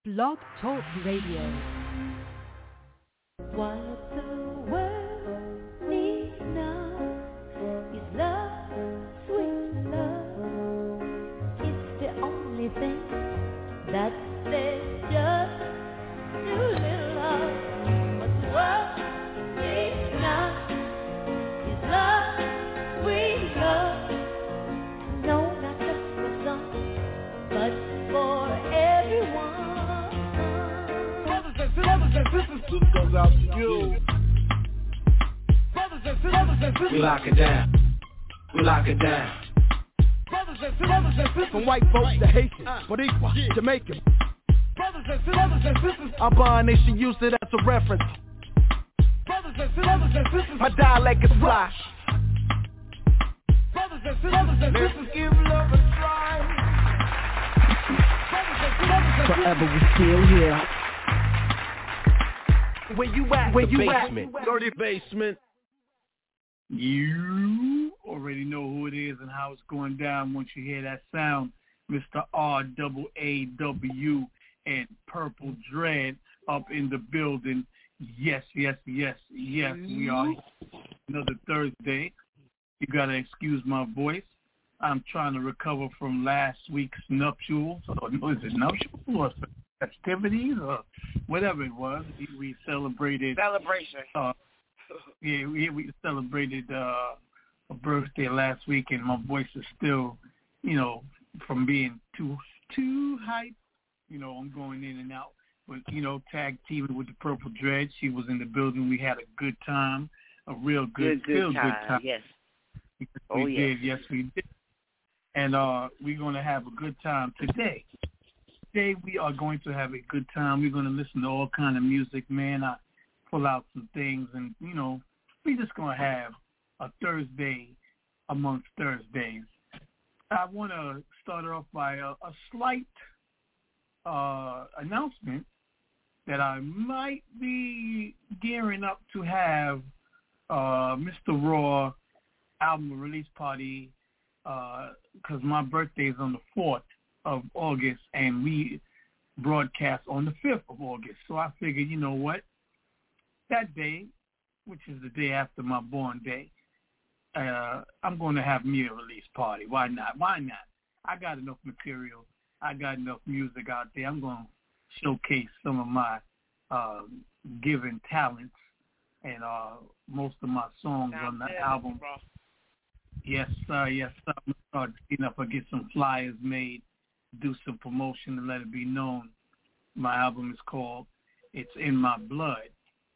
Blog Talk Radio. What the world needs now is love, sweet love. It's the only thing that says just too little love. What the world needs now is love, sweet love. No, not just for some, but for everyone. This goes out to you. We lock it down. We lock it down. From white folks to Haitians, Boricua, Jamaican. Our bond nation used it as a reference. My dialect is fly. Let's give love a try. Forever we still here. Where you at? Where you at? Dirty basement. You already know who it is and how it's going down once you hear that sound. Mr. RAAW and Purple Dread up in the building. Yes, we are. Another Thursday. You got to excuse my voice. I'm trying to recover from last week's nuptials. Or is it nuptials or festivities or whatever it was? We celebrated. Celebration. We celebrated a birthday last week, and my voice is still, from being too hyped. I'm going in and out. But, tag teaming with the Purple Dread. She was in the building. We had a good time, a real good time. Yes. We did. Yes, we did. And we're going to have a good time today. Today we are going to have a good time. We're going to listen to all kind of music, man. I pull out some things, and, we're just going to have a Thursday amongst Thursdays. I want to start off by a slight announcement that I might be gearing up to have Mr. Raw album release party because my birthday is on the 4th of August, and we broadcast on the 5th of August. So I figured, you know what? That day, which is the day after my born day, I'm going to have me a release party. Why not? I got enough material. I got enough music out there. I'm going to showcase some of my given talents and most of my songs on the album. Yes, sir. I'm going to start seeing if I get some flyers made, do some promotion, and let it be known. My album is called It's in My Blood.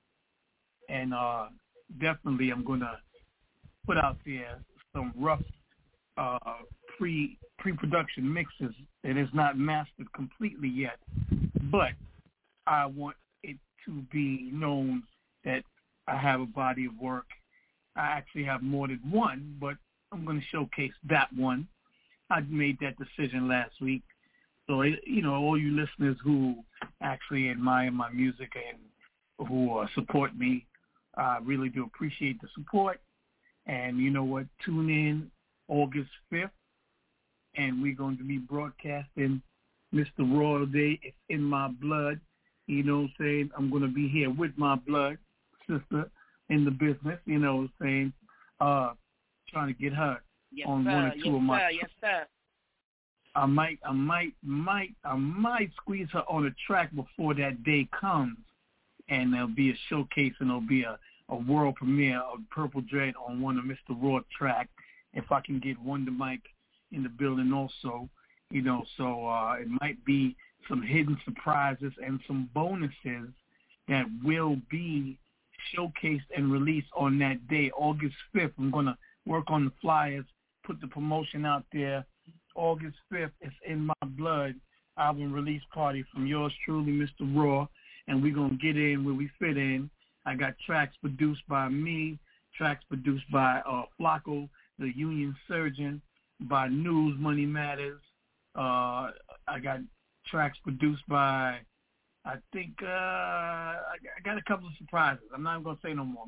And definitely I'm going to put out there some rough pre-production mixes. It is not mastered completely yet, but I want it to be known that I have a body of work. I actually have more than one, but I'm going to showcase that one. I made that decision last week. So, all you listeners who actually admire my music and who support me, I really do appreciate the support. And you know what? Tune in August 5th, and we're going to be broadcasting Mr. Royal Day. It's in my blood. You know what I'm saying? I'm going to be here with my blood sister in the business, you know what I'm saying? Trying to get her on one or two of my. Yes, sir. I might squeeze her on a track before that day comes, and there'll be a showcase, and there'll be a world premiere of Purple Dread on one of Mr. Raw track. If I can get Wonder Mike in the building also, so it might be some hidden surprises and some bonuses that will be showcased and released on that day, August 5th. I'm going to work on the flyers, put the promotion out there. August 5th, It's in My Blood album release party from yours truly, Mr. Raw, and we're going to get in where we fit in. I got tracks produced by me, tracks produced by Flacco, the Union Surgeon, by News Money Matters. I got tracks produced by, I think, I got a couple of surprises. I'm not going to say no more.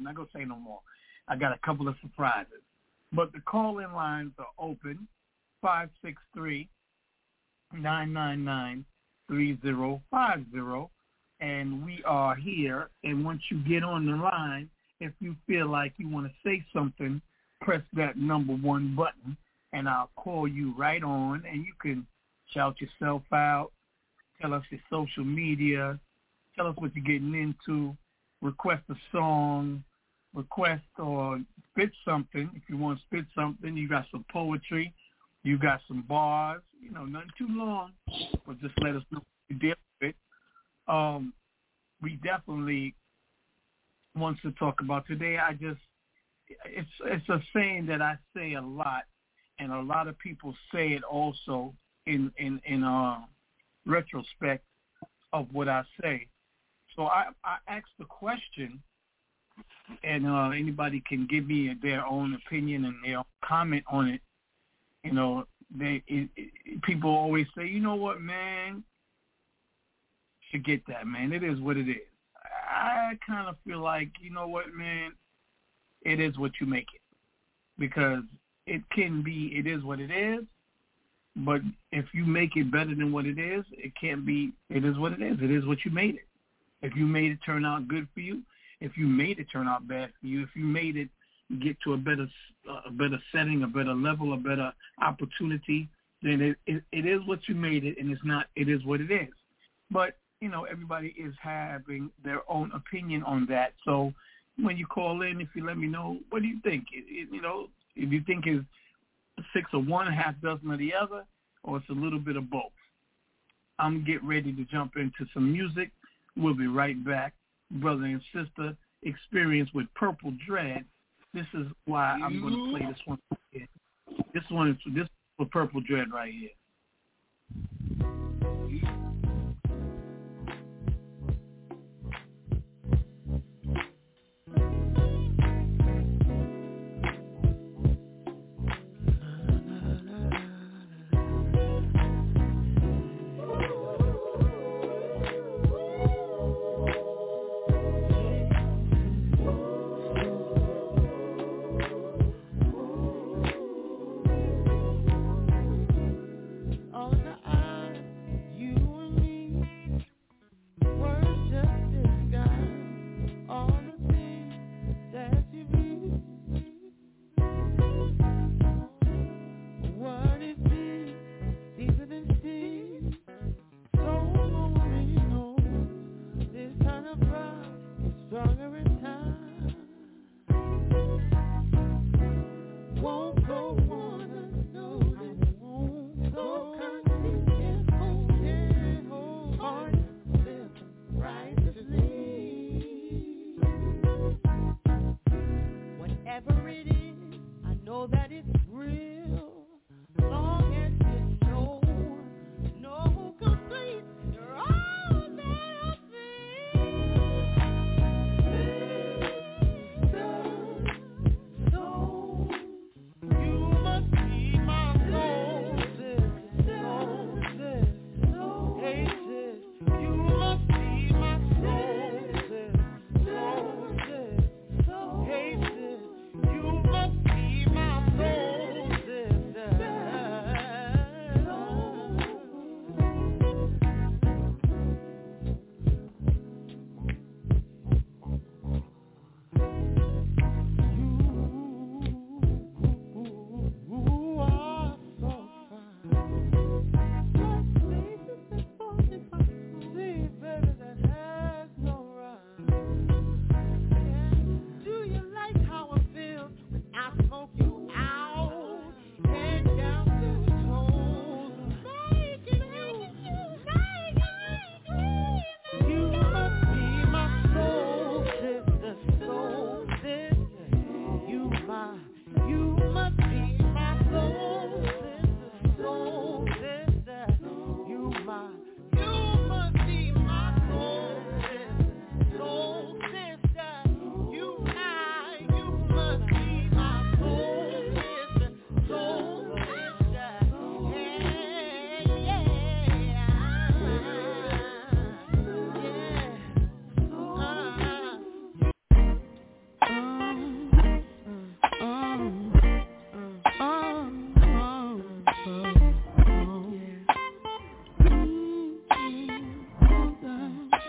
I got a couple of surprises. But the call-in lines are open, 563-999-0545. 3050. And we are here. And once you get on the line, if you feel like you want to say something, press that number 1 button, and I'll call you right on, and you can shout yourself out, tell us your social media, tell us what you're getting into, request a song, request or spit something. If you want to spit something, you got some poetry, you got some bars, nothing too long, but just let us know what you deal with. We definitely want to talk about today. It's a saying that I say a lot, and a lot of people say it also in retrospect of what I say. So I asked the question, and anybody can give me their own opinion and their comment on it. People always say, you know what, man, forget that, man. It is what it is. I kind of feel like, you know what, man, it is what you make it. Because it is what it is, but if you make it better than what it is, it can't be, it is what it is. It is what you made it. If you made it turn out good for you, if you made it turn out bad for you, if you made it get to a better setting, a better level, a better opportunity, then it is what you made it, and it is what it is. But, everybody is having their own opinion on that. So when you call in, if you let me know, what do you think? If you think it's 6 of one, half dozen of the other, or it's a little bit of both. I'm getting ready to jump into some music. We'll be right back. Brother and sister, Experience with Purple Dread. This is why I'm going to play this one again. This is for Purple Dread right here.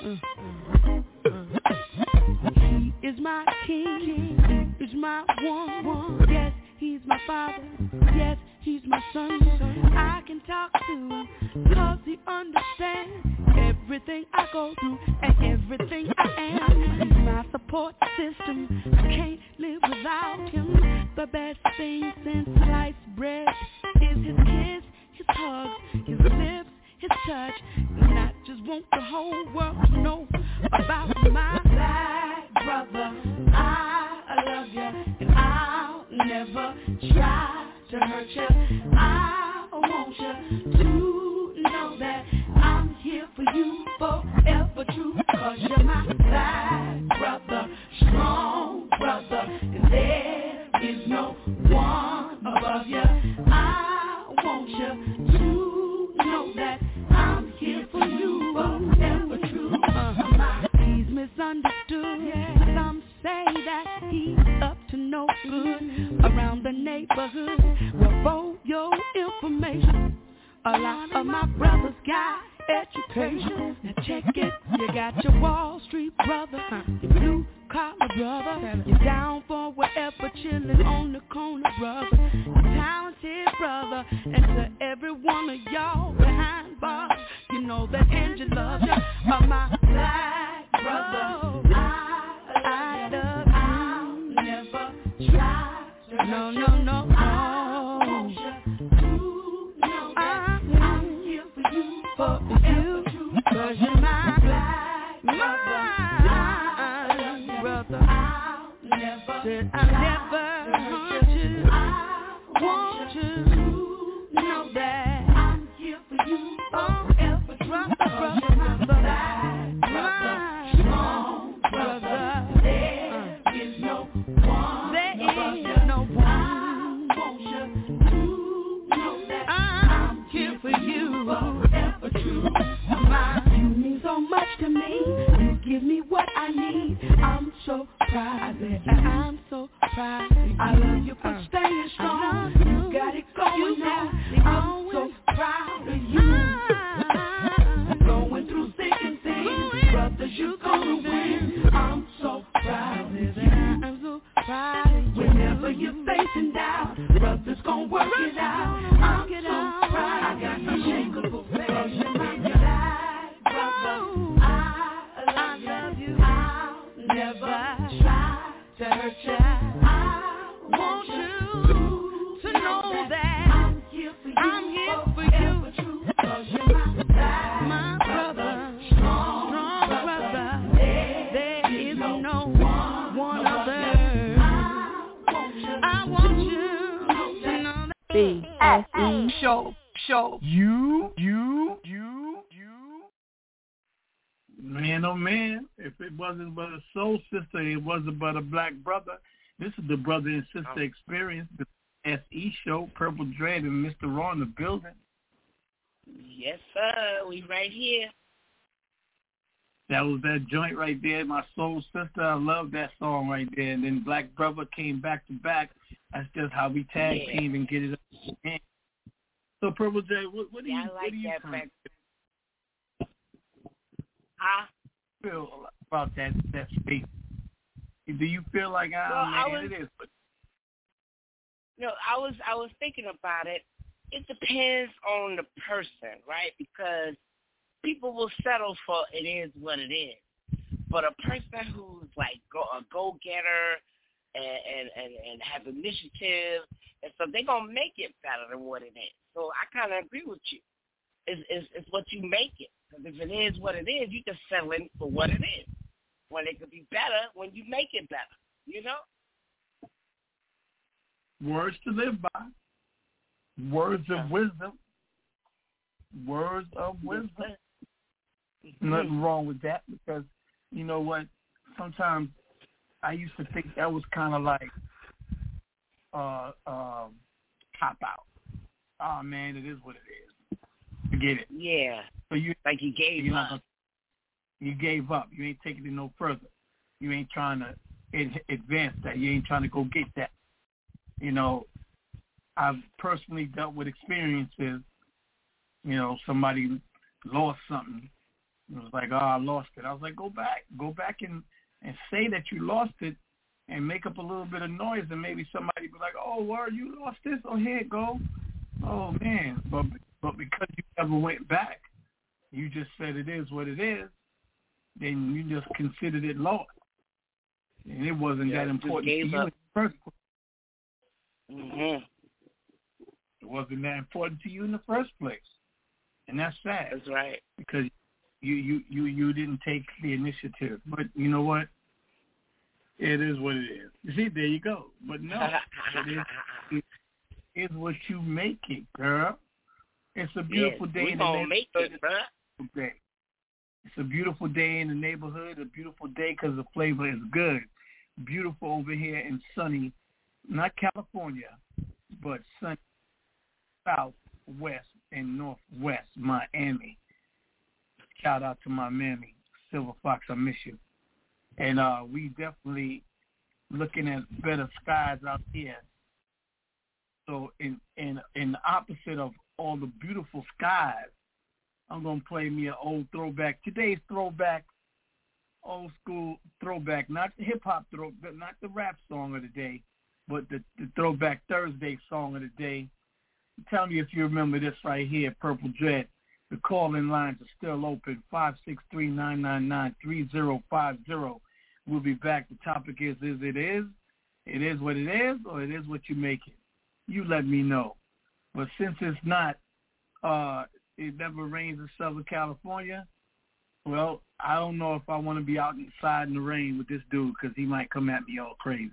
He is my king, he is my one. Yes, he's my father, yes, he's my son. I can talk to him, cause he understands everything I go through and everything I am. He's my support system, I can't live without him. The best thing since sliced bread is his kiss, his hugs, his lips, his touch. And I just want the whole world to know about my black brother. I love you and I'll never try to hurt you. I want you to know that I'm here for you forever true. Cause you're my black brother, strong brother, and there is no one above you. I want you to know that I'm here for you forever true. He's misunderstood. Some say that he's up to no good around the neighborhood. Well, for your information, a lot of my brothers got education. Now check it, you got your Wall Street brother, your blue collar brother, you're down for whatever, chilling on the corner brother, your talented brother, and to every one of y'all behind bars, you know that Angie loves you, my black brother. I love you. I'll never try to hurt you. No. I want you to know that I'm here for you forever true. Cause you're my black brother. I'll never hurt you. I want you to know that I'm here for you forever true. Cause you're my black brother, strong brother. There is no one. There is no one. I want you to know that I'm here for you forever true. You mean so much to me. You give me what I need. I'm so proud. I'm so proud. I love you for staying strong. You got it going on. I'm so proud of you. Going through thick and thin, brothers, you gonna win. I'm so proud of you. I'm so proud of you. Whenever you're facing down, brothers gonna work it out. I'm so proud. I got unshakable faith. I love you. I'll never try to hurt you. I want you to know that I'm here for you. Cause you're my brother, strong brother. There is no one other. I want you to know that. BSE show. You. Man, oh man, if it wasn't but a soul sister, it wasn't but a black brother. This is the brother and sister experience, the SE show, Purple Dread and Mr. Raw in the building. Yes, sir. We right here. That was that joint right there, my soul sister. I love that song right there. And then Black Brother came back to back. That's just how we tag team and get it up. So Purple Dread, what do you think? Feel about that space? Do you feel like it is? No, I was thinking about it. It depends on the person, right? Because people will settle for it is what it is. But a person who's like a go-getter and has initiative and so they're gonna make it better than what it is. So I kind of agree with you. It's what you make it. Because if it is what it is, you just settle in for what it is. When it could be better, when you make it better, you know? Words to live by. Words of wisdom. Words of wisdom. Nothing wrong with that because, you know what, sometimes I used to think that was kind of like cop out. Oh, man, it is what it is. Forget it. Yeah. So you gave up. You gave up. You ain't taking it no further. You ain't trying to advance that. You ain't trying to go get that. You know, I've personally dealt with experiences, you know, somebody lost something It was like, oh, I lost it. I was like, go back and say that you lost it and make up a little bit of noise, and maybe somebody be like, oh, word, you lost this? Oh, here it go. Oh, man. But because you never went back, you just said it is what it is, then you just considered it lost. And it wasn't that important to you in the first place. Mm-hmm. It wasn't that important to you in the first place. And that's sad. That's right. Because you didn't take the initiative. But you know what? It is what it is. You see, there you go. But no, it is what you make it, girl. It's a beautiful day in the neighborhood. Make it, bro. It's a beautiful day in the neighborhood, a beautiful day because the flavor is good. Beautiful over here in sunny, not California, but sunny southwest and northwest Miami. Shout out to my mammy, Silver Fox, I miss you. And we definitely looking at better skies out here. So in the opposite of all the beautiful skies, I'm going to play me an old throwback. Today's throwback, old school throwback, not the hip-hop throwback, not the rap song of the day, but the Throwback Thursday song of the day. Tell me if you remember this right here, Purple Dread. The call-in lines are still open, 563-999-3050. We'll be back. The topic is it is what it is, or it is what you make it. You let me know. But since it's not, it never rains in Southern California, well, I don't know if I want to be out inside in the rain with this dude because he might come at me all crazy.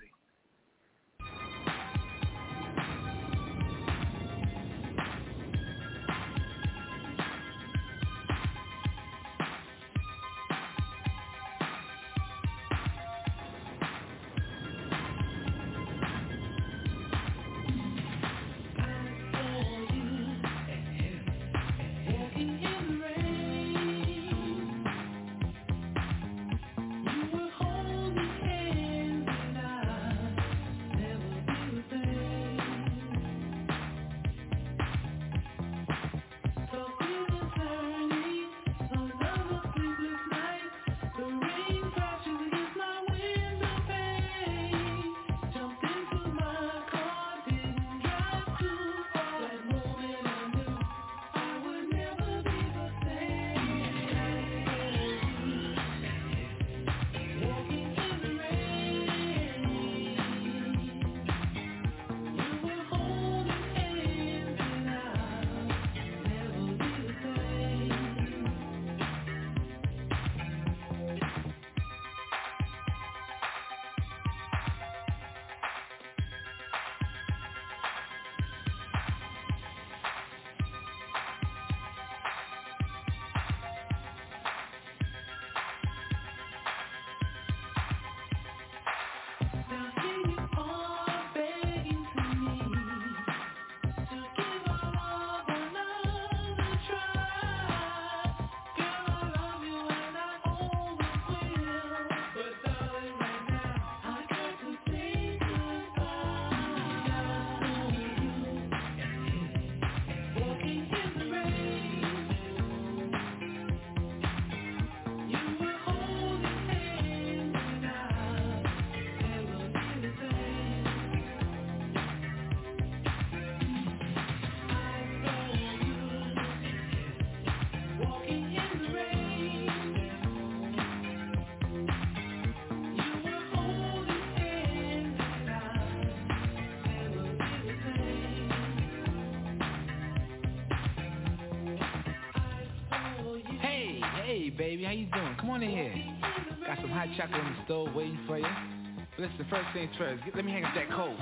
Baby, how you doing? Come on in here. Got some hot chocolate on the stove waiting for you. Listen, first things first, let me hang up that coat.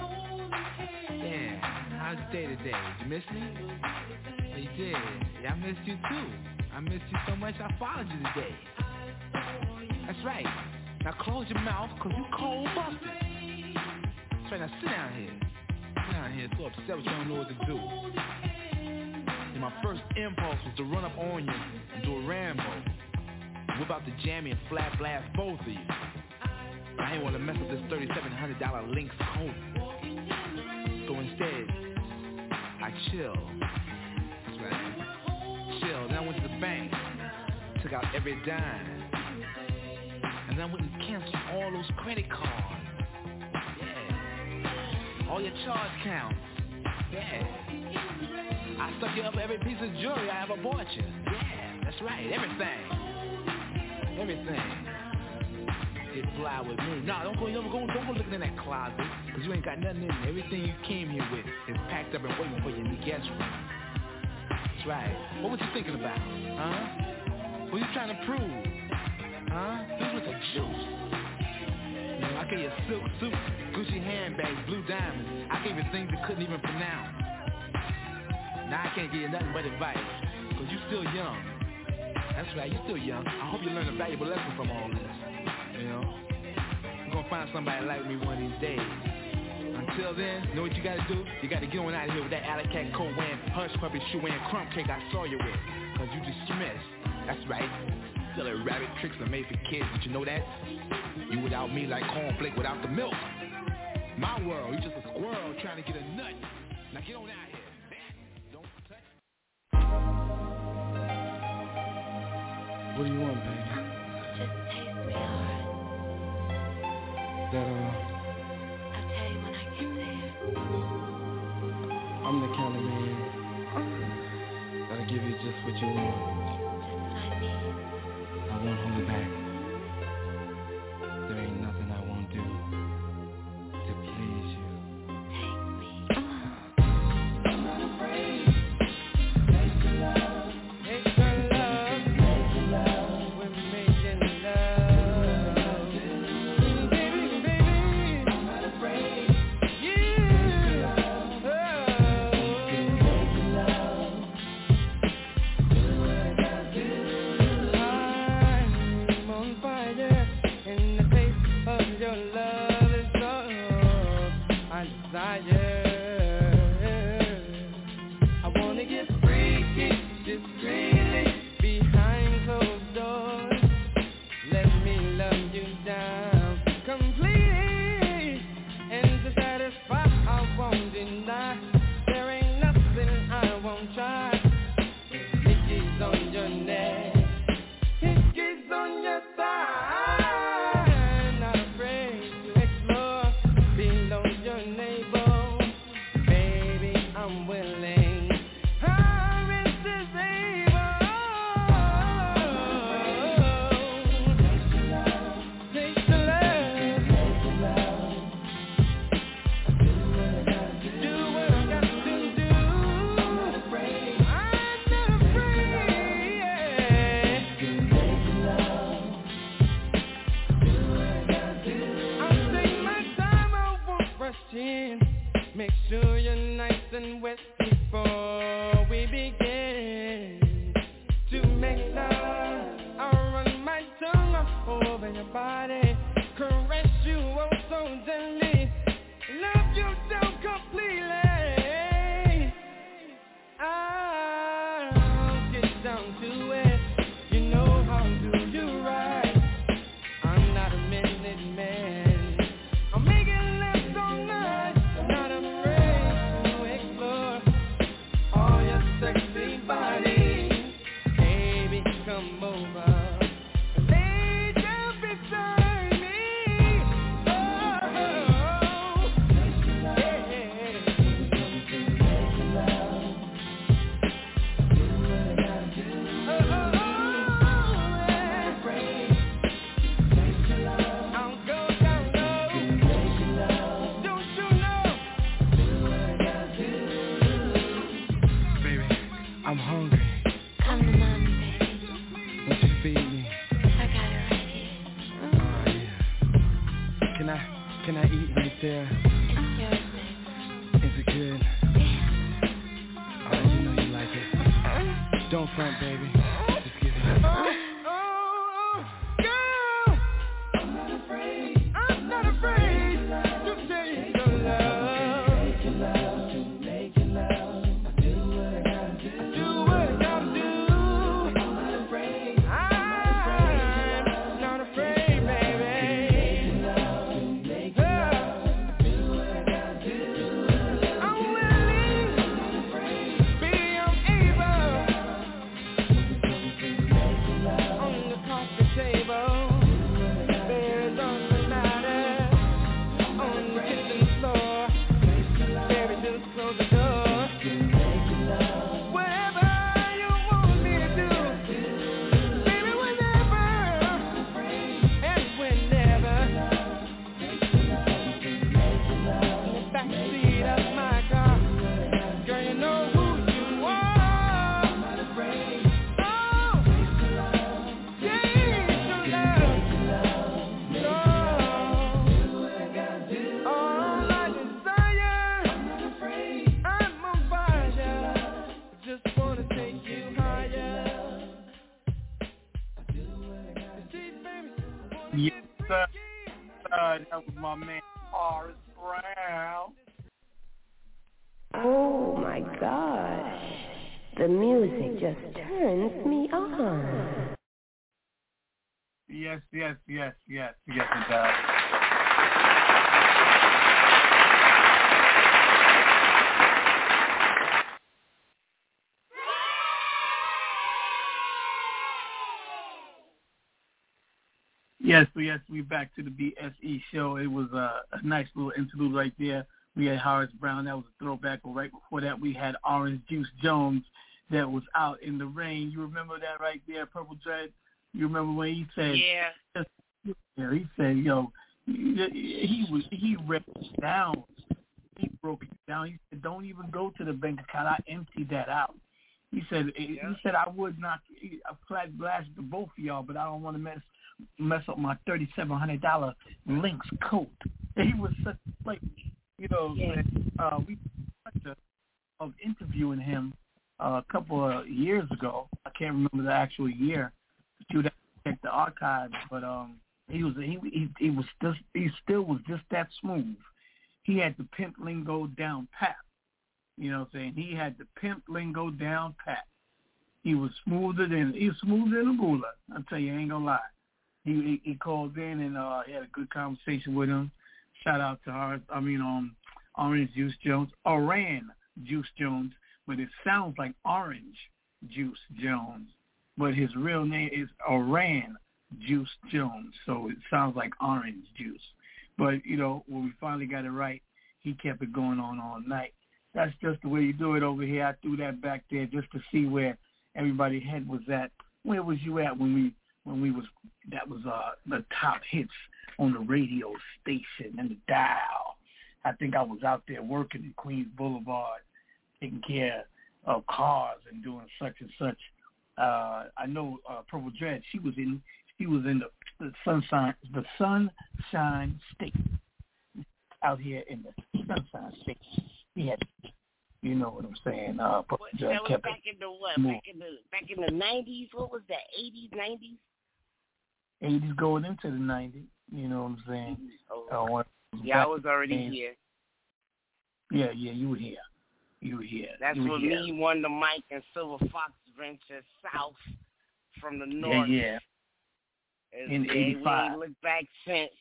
Yeah, how's your day today? Did you miss me? Yeah, you did. Yeah, I missed you too. I missed you so much I followed you today. That's right. Now close your mouth, cause you cold busted. That's right, now sit down here. Sit down here, so upset with you don't know what to do. And my first impulse was to run up on you and do a Rambo. Whip out the jammy and flat blast both of you. But I ain't want to mess up this $3,700 Lynx coat. So instead, I chill. That's right. Chill. Then I went to the bank. took out every dime. And then I went and canceled all those credit cards. Yeah. All your charge counts. Yeah. I stuck you up every piece of jewelry I ever bought you. Yeah, that's right, everything. Get fly with me. No, don't go looking in that closet, because you ain't got nothing in there. Everything you came here with is packed up and waiting for you in the guest room. That's right. What was you thinking about? Huh? What was you trying to prove? Huh? This was the juice. You know, I gave you silk suits, Gucci handbags, blue diamonds. I gave you things you couldn't even pronounce. Now I can't give you nothing but advice, because you're still young. That's right, you're still young. I hope you learn a valuable lesson from all this. You know? You're going to find somebody like me one of these days. Until then, you know what you got to do? You got to get on out of here with that alley cat coat wearing, hush puppy shoe wearing, crumb cake I saw you with. Because you dismissed. That's right. Silly rabbit tricks are made for kids. Did you know that? You without me like cornflake without the milk. My world, you just a squirrel trying to get a nut. Now get on out of here. What do you want, baby? Just taste me hard. That, I'll tell you when I get there. I'm the kind of man that'll give you just what you want. Just what I need. I won't hold it back. There ain't nothing I won't do to please you. Take me. I'm not afraid. Take the love. Take the love. Take the love. We're making love. Baby, baby. I'm not afraid. Yeah. Oh. Take the love. Do what I gotta do. I'm on fire, and the taste of your love is all I desire. I wanna get freaky, discreetly, behind closed doors. Let me love you down completely, and to satisfy I won't deny. There ain't nothing I won't try. Hickeys on your neck, hickeys on your thigh. Not afraid to explore below your navel. Baby, I'm willing. I'm irresistible. Take the love. Take the love. Do what I gotta do. Do what I got to do. I'm not afraid. I'm not afraid. Yeah. Take the love. Do what I gotta do. I'll take my time, I won't rush in. Make sure you're nice and wet before we begin to make love. I'll run my tongue all over your body, caress you oh so gently, love you down completely. I'll get down to it. You know how to do you right. I'm not a minute man. I'm making love all night. Not afraid to explore all your sexy body. Baby, come over. Lay down beside me. Oh, I'll go down low. Don't you know? Baby, I'm hungry. Come to mommy, baby. Won't you feed me? I got it right here. Oh, yeah. Can I eat right there? It's yours, baby. Is it good? Oh, you know you like it. Don't front, baby. Just give it. Girl! I'm not afraid. I'm not afraid to take your love. Take your love. Make your love. Do what I gotta do. Do what I gotta do. I'm not afraid. I'm not afraid, baby. Make your love. Make your love. Do Yes, sir. That was my man, Horace Brown. Oh my gosh. The music just turns me on. Yes, it does. Yes, we back to the BSE show. It was a nice little interlude right there. We had Horace Brown. That was a throwback. But right before that, we had Orange Juice Jones that was Out in the Rain. You remember that right there, Purple Dread? You remember when he said, yeah, he said, yo, he ripped it down. He broke it down. He said, don't even go to the bank account. I emptied that out. He said, I would not flat blast to both of y'all, but I don't want to mess up my $3,700 Lynx coat. He was such a play. You know, we had of interviewing him a couple of years ago. I can't remember the actual year. You'd have to check the archives, but he still was just that smooth. He had the pimp lingo down pat. You know what I'm saying? He had the pimp lingo down pat. He was smoother than a ruler. I'll tell you, I ain't gonna lie. He called in and he had a good conversation with him. Shout out to Orange Juice Jones, Oran Juice Jones, but it sounds like Orange Juice Jones. But his real name is Oran Juice Jones, so it sounds like orange juice. But, you know, when we finally got it right, he kept it going on all night. That's just the way you do it over here. I threw that back there just to see where everybody's head was at. Where was you at when we was that was the top hits on the radio station and the dial? I think I was out there working in Queens Boulevard, taking care of cars and doing such and such. I know Purple Dread. She was in the Sunshine State, out here in the Sunshine State. He had, you know what I'm saying. Purple Dread that was kept back in the what? Back in the 90s. What was that? 80s, 90s. 80s going into the 90s. You know what I'm saying. Oh. I was already here. Yeah, you were here. That's when me, Wonder Mike, and Silver Fox ventured south from the north. Yeah. In 85. We ain't looked back since.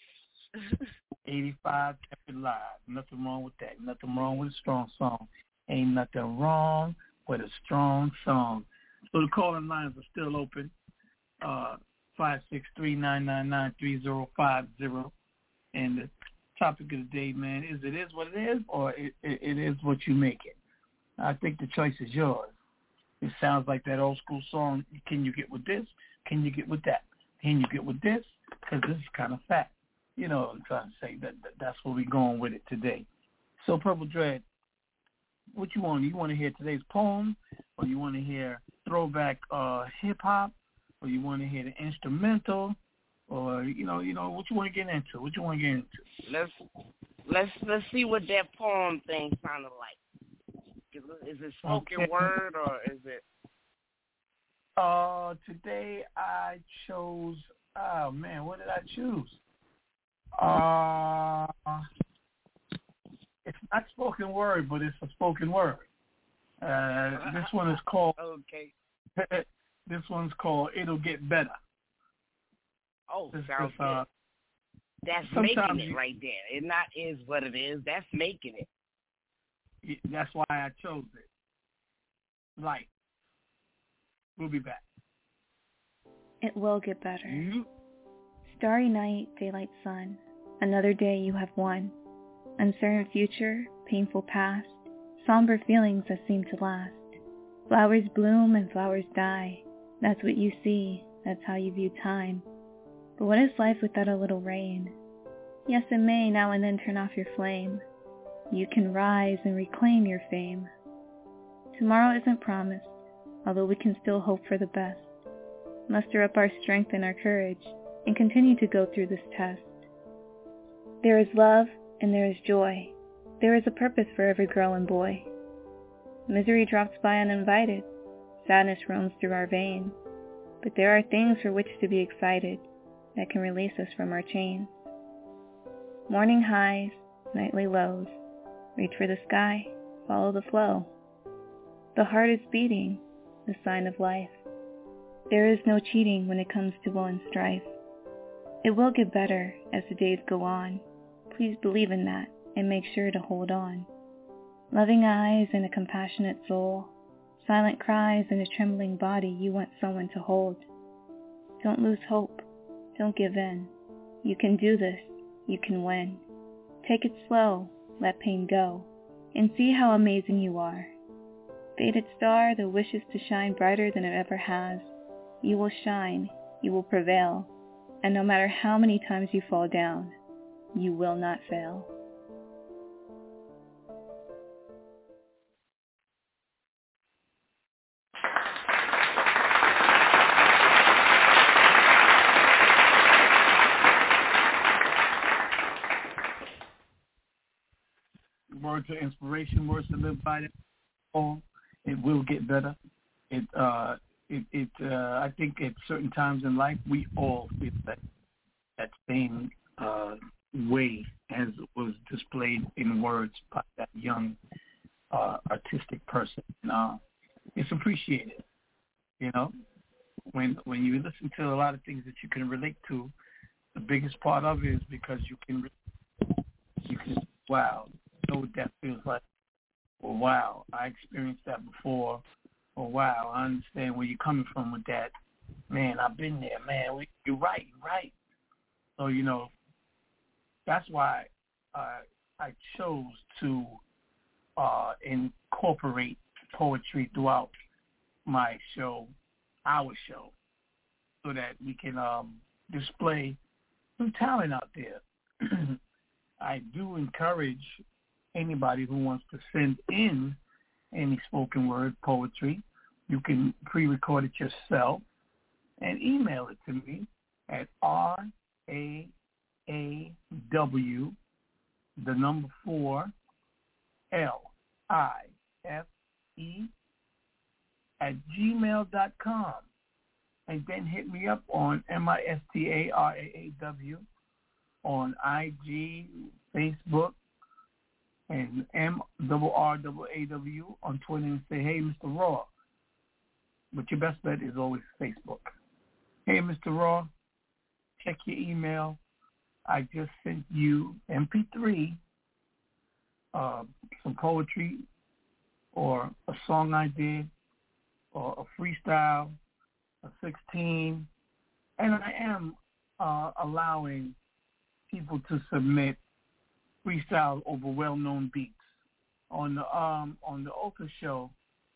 85 kept it live. Nothing wrong with that. Nothing wrong with a strong song. Ain't nothing wrong with a strong song. So the calling lines are still open. 563-999-3050. And the topic of the day, man, is it is what it is, or it is what you make it. I think the choice is yours. It sounds like that old school song, can you get with this? Can you get with that? Can you get with this? Because this is kind of fat. You know what I'm trying to say. That's where we're going with it today. So, Purple Dread, what you want? You want to hear today's poem, or you want to hear throwback hip-hop, or you want to hear the instrumental, or, you know, what you want to get into? What you want to get into? Let's see what that poem thing sounded like. Is it spoken word, or is it? Today I chose. Oh man, what did I choose? It's not spoken word, but it's a spoken word. This one is called. Okay. This one's called "It'll Get Better." Oh, sounds good. That's making it right there. It not is what it is. That's making it. That's why I chose it. Light. We'll be back. It will get better. Mm-hmm. Starry night, daylight sun. Another day you have won. Uncertain future, painful past. Somber feelings that seem to last. Flowers bloom and flowers die. That's what you see. That's how you view time. But what is life without a little rain? Yes, it may now and then turn off your flame. You can rise and reclaim your fame. Tomorrow isn't promised, although we can still hope for the best. Muster up our strength and our courage, and continue to go through this test. There is love, and there is joy. There is a purpose for every girl and boy. Misery drops by uninvited. Sadness roams through our veins. But there are things for which to be excited. that can release us from our chains. Morning highs, nightly lows. Reach for the sky, follow the flow. The heart is beating, the sign of life. There is no cheating when it comes to will and strife. It will get better as the days go on. Please believe in that and make sure to hold on. Loving eyes and a compassionate soul. Silent cries and a trembling body you want someone to hold. Don't lose hope. Don't give in. You can do this. You can win. Take it slow. Let pain go. And see how amazing you are. Faded star that wishes to shine brighter than it ever has. You will shine. You will prevail. And no matter how many times you fall down, you will not fail. Words of inspiration, words to live by. It will get better. I think at certain times in life we all feel that same way as was displayed in words by that young artistic person. It's appreciated. You know, when you listen to a lot of things that you can relate to, the biggest part of it is because you can wow, know what that feels like. Or wow, I experienced that before. Or wow, I understand where you're coming from with that. Man, I've been there, man. You're right. So, you know, that's why I chose to incorporate poetry throughout my show, our show, so that we can display some talent out there. I do encourage anybody who wants to send in any spoken word poetry. You can pre-record it yourself and email it to me at RAAW4LIFE@gmail.com, and then hit me up on MISTARAAW on IG, Facebook, and MRRAAW on Twitter, and say, hey, Mr. Raw. But your best bet is always Facebook. Hey, Mr. Raw, check your email. I just sent you MP3, some poetry, or a song I did, or a freestyle, a 16, and I am allowing people to submit freestyle over well-known beats. On the Ultimate show,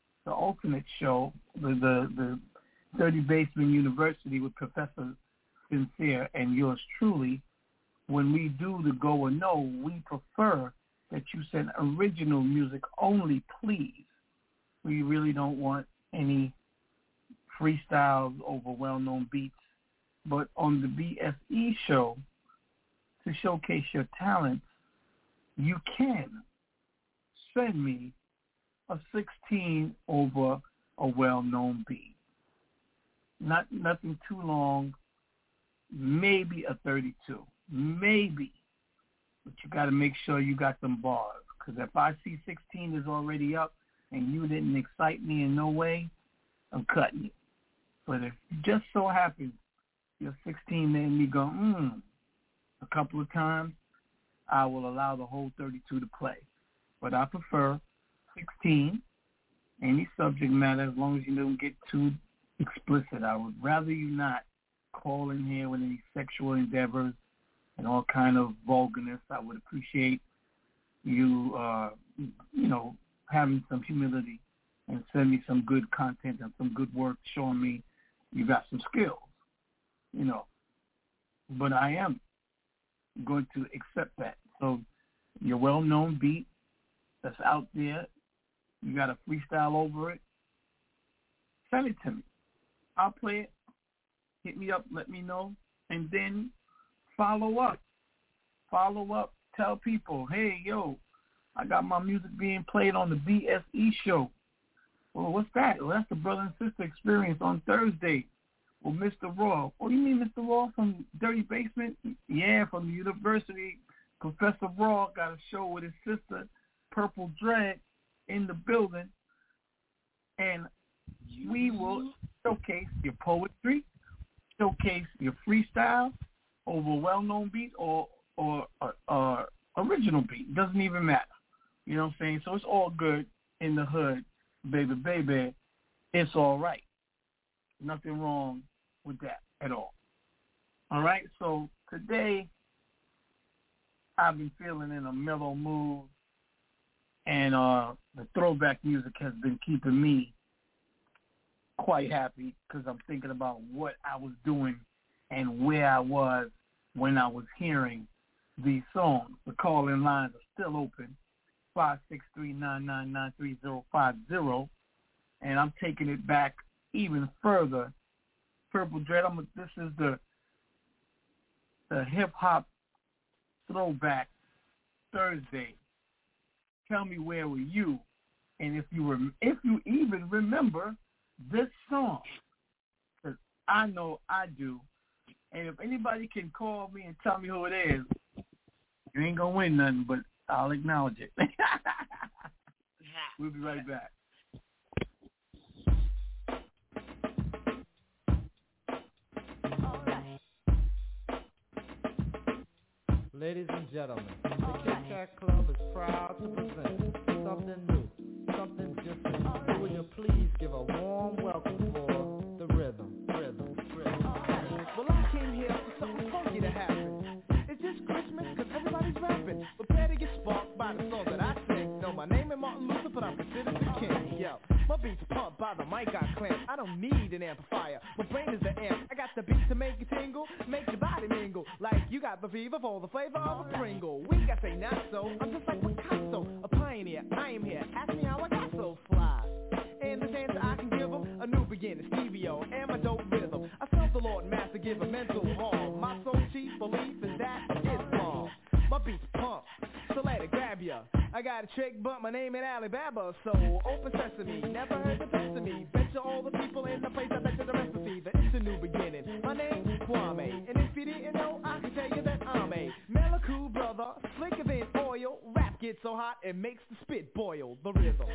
the Dirty Basement University with Professor Sincere and yours truly, when we do the go or no, we prefer that you send original music only, please. We really don't want any freestyles over well-known beats. But on the BSE show, to showcase your talents, you can send me a 16 over a well-known beat. Nothing too long, maybe a 32, maybe. But you got to make sure you got them bars, because if I see 16 is already up and you didn't excite me in no way, I'm cutting it. But if just so happens your 16 made me go, a couple of times, I will allow the whole 32 to play. But I prefer 16, any subject matter, as long as you don't get too explicit. I would rather you not call in here with any sexual endeavors and all kind of vulgarness. I would appreciate you, having some humility and send me some good content and some good work showing me you got some skills, But I am going to accept that. So your well-known beat that's out there, you got a freestyle over it, send it to me. I'll play it. Hit me up, let me know, and then follow up. Tell people, hey, yo, I got my music being played on the BSE show. Well, what's that? Well, that's the Brother and Sister Experience on Thursday. Well, Mr. Raw. Oh, you mean Mr. Raw from Dirty Basement? Yeah, from the university. Professor Raw got a show with his sister, Purple Dread, in the building. And we will showcase your poetry, showcase your freestyle over a well-known beat or original beat. Doesn't even matter. You know what I'm saying? So it's all good in the hood, baby, baby. It's all right. Nothing wrong with that at all. All right? So today I've been feeling in a mellow mood, and the throwback music has been keeping me quite happy because I'm thinking about what I was doing and where I was when I was hearing these songs. The call-in lines are still open, 563-999-3050, and I'm taking it back even further. Purple Dread, this is the hip-hop throwback Thursday. Tell me, where were you? And if you even remember this song, because I know I do. And if anybody can call me and tell me who it is, you ain't gonna win nothing, but I'll acknowledge it. We'll be right back. Ladies and gentlemen, the Kit Kat Club is proud to present something new, something different. So will you please give a warm welcome for the rhythm. Well, I came here for something funky to happen. Is this Christmas? Cause everybody's rapping. Prepare to get sparked by the song that I sing. Know my name ain't Martin Luther, but I'm considered the king. Yo, my beats pumped by the mic I clamp. I don't need an amplifier. My brain is the amp. I got the beat to make you tingle, make your body mingle. Like you got the fever for the flavor of a Pringle. We got say not so. I'm just like Picasso, a pioneer. I am here. Ask me how I got so fly. And this answer I can give them a new beginning, Stevio, and my dope rhythm. I felt the Lord Master give a mental harm. My sole chief belief is that Islam. My beats pump, so let it grab ya. I got a trick, but my name ain't Alibaba. So open sesame, never heard the best of me. Bet you all the people in the place, I bet you the recipe that it's a new beginning. My name's Kwame, and if you didn't know, I can tell you that I'm a Meliku brother, slicker than oil. Rap gets so hot, it makes the spit boil. The rhythm.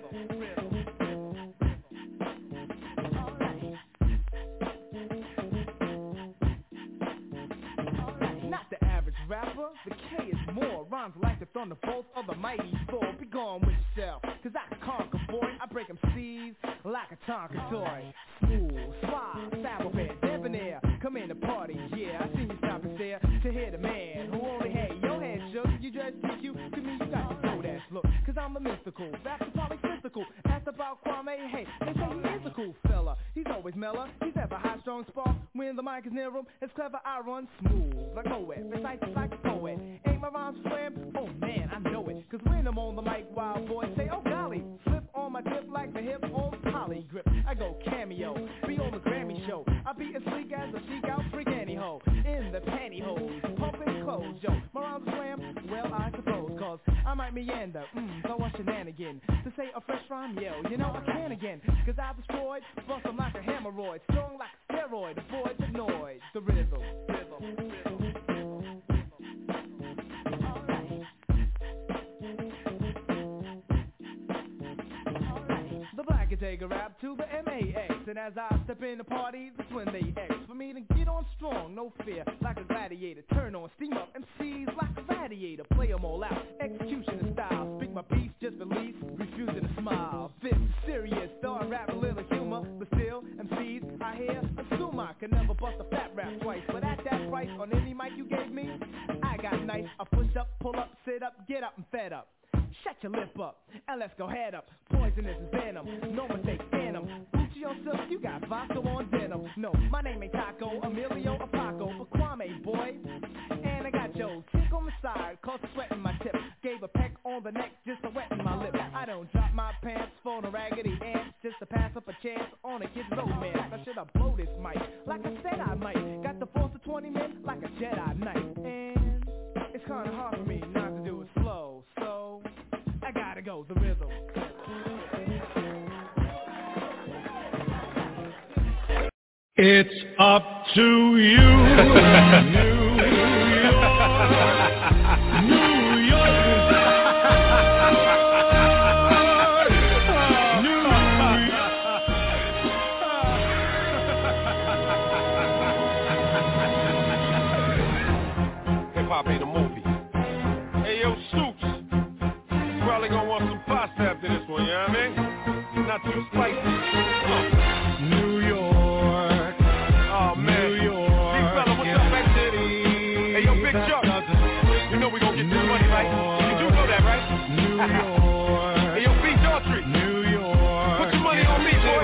Not the average rapper, the K is more. Rhymes like the thunderbolts of the mighty Thor. Be gone with yourself, cause I can conquer, boy. I break them C's like a Tonka toy. Smooth, suave, saddle bed, debonair. Come in the party, yeah. I seen you stop and stare to hear the man who only had your head shook. You just DQ, to me you got the dope ass look. Cause I'm a mystical, that's a polyphysical. Asked about Kwame, hey, they say he is a cool fella. He's always mellow, he's ever high, strong spark. When the mic is near him, it's clever, I run smooth like Moet, precise like a poet. Ain't my rhymes slam? Oh man, I know it. Cause when I'm on the mic, wild boys say, oh golly. Flip on my tip like the hip on poly grip. I go cameo, be on the Grammy show. I be as sleek as a chic out freak anyhow. In the pantyhose, pumping clothes, yo. My rhymes slam? Well, I suppose, cause I might meander, throw a shenanigan. To say a fresh rhyme, yo, you know I can again. Cause I destroyed, bust them like a hemorrhoid. Strong like a steroid, avoid the noise. The rhythm. The black can take a rap to the MAX. And as I step in the party, that's when they X. For me to get on strong, no fear, like a gladiator. Turn on, steam up, MCs like a radiator. Play them all out, execution and style. Speak my piece, just release, refusing to smile. This is serious, though I rap a little humor. But still, MCs, I hear, assume I can never bust a fat rap twice. But at that price, on any mic you gave me, I got nice. I push up, pull up, sit up, get up and fed up. Shut your lip up, and let's go head up. Poisonous is venom, no mistake in them. Gucci on silk, you got vodka on denim. No, my name ain't Taco, Emilio, or Paco, but Kwame, boy. And I got Joe, tick on the side, cause sweat in my tip. Gave a peck on the neck, just a wet in my lip. I don't drop my pants for the raggedy ants, just to pass up a chance on a kid's romance. I should have blow this mic, like I said I might. Got the force of 20 men, like a Jedi Knight. And it's kinda hard for me not to do it slow, so I gotta go, the rhythm. It's up to you, New York. Hip-hop ain't a movie. Hey, yo, Stoops. Probably gonna want some pasta after this one, you know what I mean? Not too spicy. New York. Oh, man. New York. Big fella, what's up, man? Hey, yo, Big Chuck. You know we gonna get this money, right? You do know that, right? New York. Hey, yo, B. Daughtry. New York. Put your money on me, boy.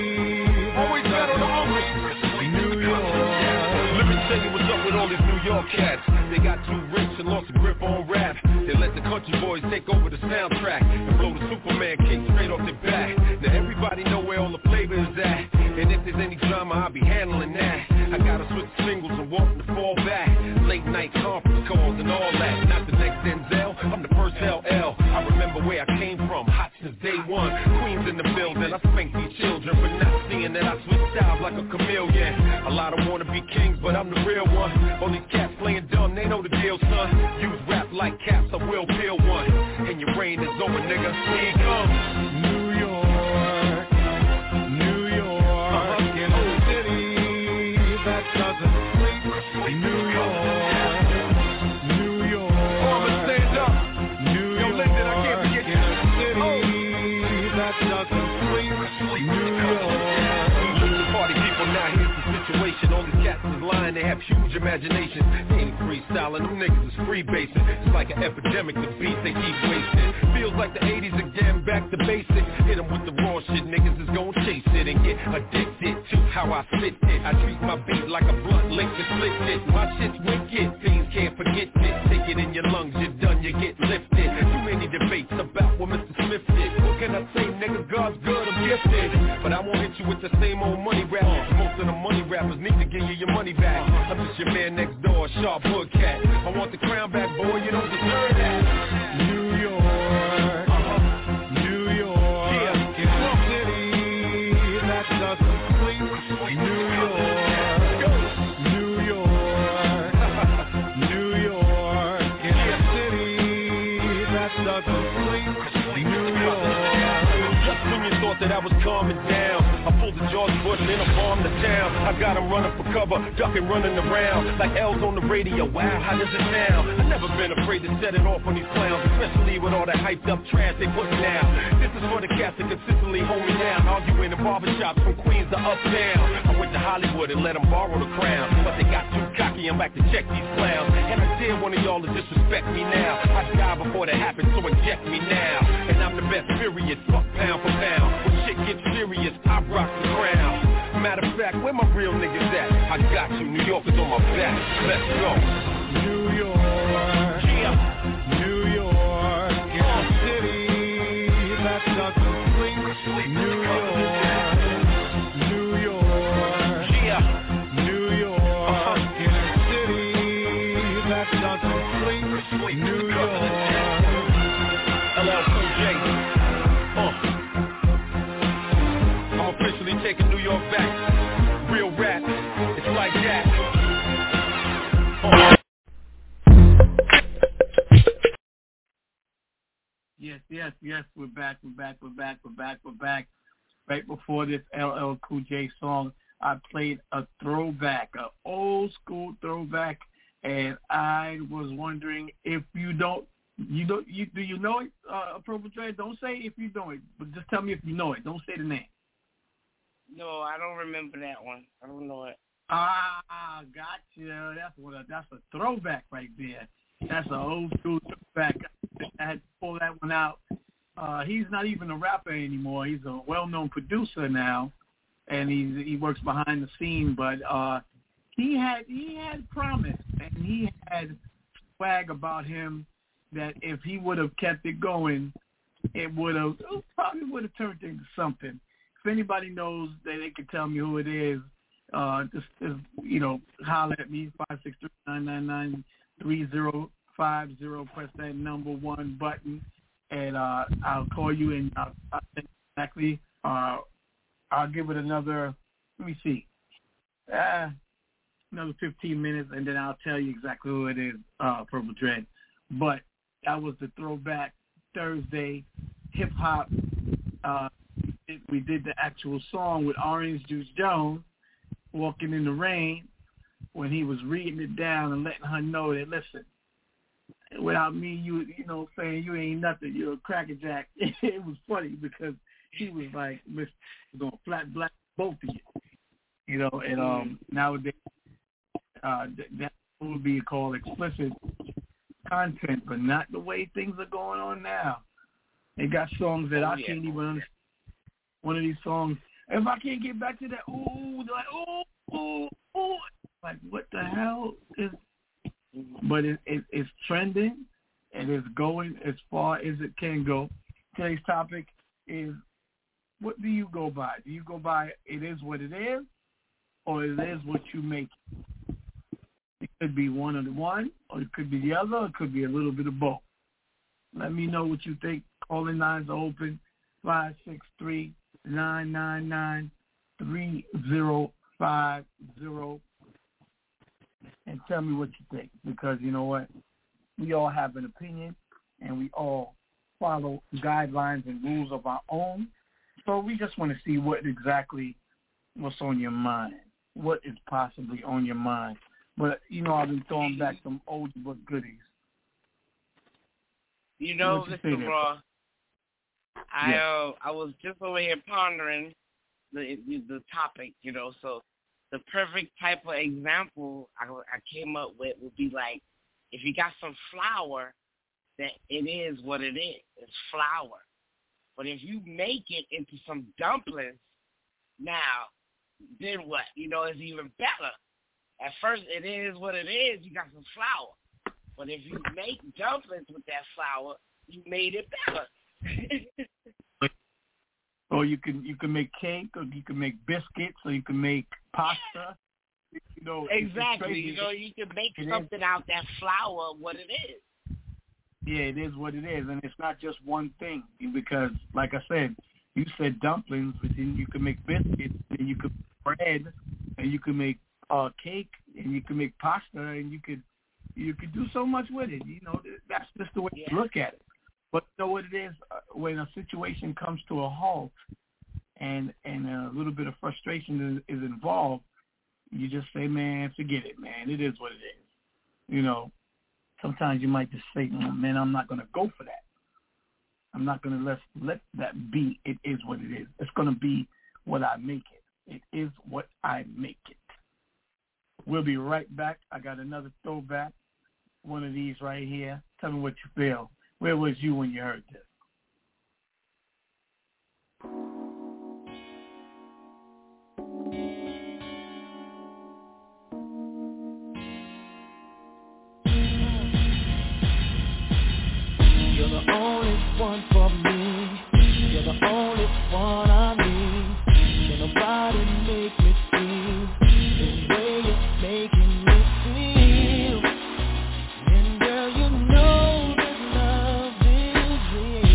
Always bet on the hungry. New York. Let me tell you what's up with all these New York cats. They got too rich and lost a grip on rap. They let the country boys take over the soundtrack and blow the Superman kick straight off their back. Now everybody know where all the flavor is at, and if there's any drama, I'll be handling that. I gotta switch singles and want to fall back. Late night conference calls and all that. Not the next Denzel, I'm the first LL. I remember where I came from, hot since day one. Queens in the building, I spank these children for not seeing that I switch styles like a chameleon. A lot of wanna be kings, but I'm the real one. All these cats playing dumb, they know the deal, son. Use rap like caps, I will peel one. And your reign is over, nigga. Here he comes. New York. New York. In a city that doesn't sleep. New York. New York. Oh, I'ma stand up. New Yo, York. Lyndon, I can't forget you. In a city that doesn't sleep. New York. Party people, now here's the situation. All these cats is lying, they have huge imaginations. They ain't freestyling, them niggas is freebasing. It's like an epidemic, the beats they keep wasting. Feels like the 80s again, back to basics. Hit them with the raw shit, niggas is gon' chase it and get addicted to how I spit it. I treat my beat like a blunt, lick to split it. My shit's wicked, things can't forget it. Take it in your lungs, you're done, you get lifted. Too many debates about what Mr. Smith did. What can I say, nigga, God's good, I'm gifted. But I won't hit you with the same old money rap. Most of the money rappers need to give you your money back. I'm just your man next door, sharp hood cat. I want the crown back, boy, you don't deserve that. New York. New York. Yeah. In a city that doesn't sleep. New York. New York. New York. In a city that doesn't sleep. New York. Just when you thought that I was calming down, I pulled the George Bush and then I bombed the town. I got him running for cover, ducking, running around like L's on the radio. Wow, how does it sound? I've never been afraid to set it off on these clowns, especially with all that hyped up trash they putting out. This is for the cats that consistently hold me down, arguing in barbershops from Queens to uptown. I went to Hollywood and let them borrow the crown, but they got too cocky, I'm back to check these clowns. And I dare one of y'all to disrespect me now. I die before that happens, so inject me now. And I'm the best, period, fuck pound for pound. When shit gets serious, I rock the ground. Matter of fact, where my real niggas at? I got you, New York is on my back. Let's go. New York. Yeah. New York. In a city that doesn't sleep. New York. New York. Yeah. New York. In a city that doesn't sleep. New York. LL Cool J. I'm officially taking New York back. Real rap. It's like that. Yes, we're back. Right before this LL Cool J song, I played a throwback, an old school throwback, and I was wondering if do you know it, Purple Dre? Don't say if you know it, but just tell me if you know it. Don't say the name. No, I don't remember that one. I don't know it. Gotcha. That's a throwback right there. That's an old school throwback. I had to pull that one out. He's not even a rapper anymore. He's a well-known producer now, and he works behind the scene. But he had promise, and he had swag about him that if he would have kept it going, it probably would have turned into something. If anybody knows that they can tell me who it is, just holler at me, 563-999-3050. Press that number 1 button, and I'll call you, and I'll think exactly. I'll give it another. Let me see. Another 15 minutes, and then I'll tell you exactly who it is, Purple Dread. But that was the Throwback Thursday hip-hop. We did the actual song with Orange Juice Jones, Walking in the Rain, when he was reading it down and letting her know that, listen, without me, you know, saying you ain't nothing, you're a crackerjack. It was funny because he was like, Mr. going to flat black both of you. You know, and nowadays that would be called explicit content, but not the way things are going on now. They got songs that I can't even understand. One of these songs, if I can't get back to that, ooh, they're like, ooh, like what the hell is? But it's trending, and it's going as far as it can go. Today's topic is, what do you go by? Do you go by it is what it is, or it is what you make it? It could be one of the one, or it could be the other, or it could be a little bit of both. Let me know what you think. Calling lines are open, 563-999-3050. And tell me what you think, because you know what? We all have an opinion, and we all follow guidelines and rules of our own. So we just want to see what exactly what's on your mind, what is possibly on your mind. But, you know, I've been throwing back some old book goodies. You know, Mr. Raw, I was just over here pondering the topic, you know, so the perfect type of example I came up with would be like, if you got some flour, that it is what it is. It's flour. But if you make it into some dumplings, now, then what? You know, it's even better. At first, it is what it is. You got some flour. But if you make dumplings with that flour, you made it better. Or you can make cake, or you can make biscuits, or you can make pasta. You know, exactly. You know, you can make something out that flour what it is. Yeah, it is what it is, and it's not just one thing. Because, like I said, you said dumplings, but then you can make biscuits, and you could make bread, and you can make cake, and you can make pasta, and you could do so much with it. You know, that's just the way to look at it. But you know what it is? When a situation comes to a halt and a little bit of frustration is involved, you just say, man, forget it, man. It is what it is. You know, sometimes you might just say, man, I'm not going to go for that. I'm not going to let that be. It is what it is. It's going to be what I make it. It is what I make it. We'll be right back. I got another throwback, one of these right here. Tell me what you feel. Where was you when you heard this? You're the only one for me. You're the only one I need. Can nobody make me feel the way you're making me feel. And girl, you know that love is real.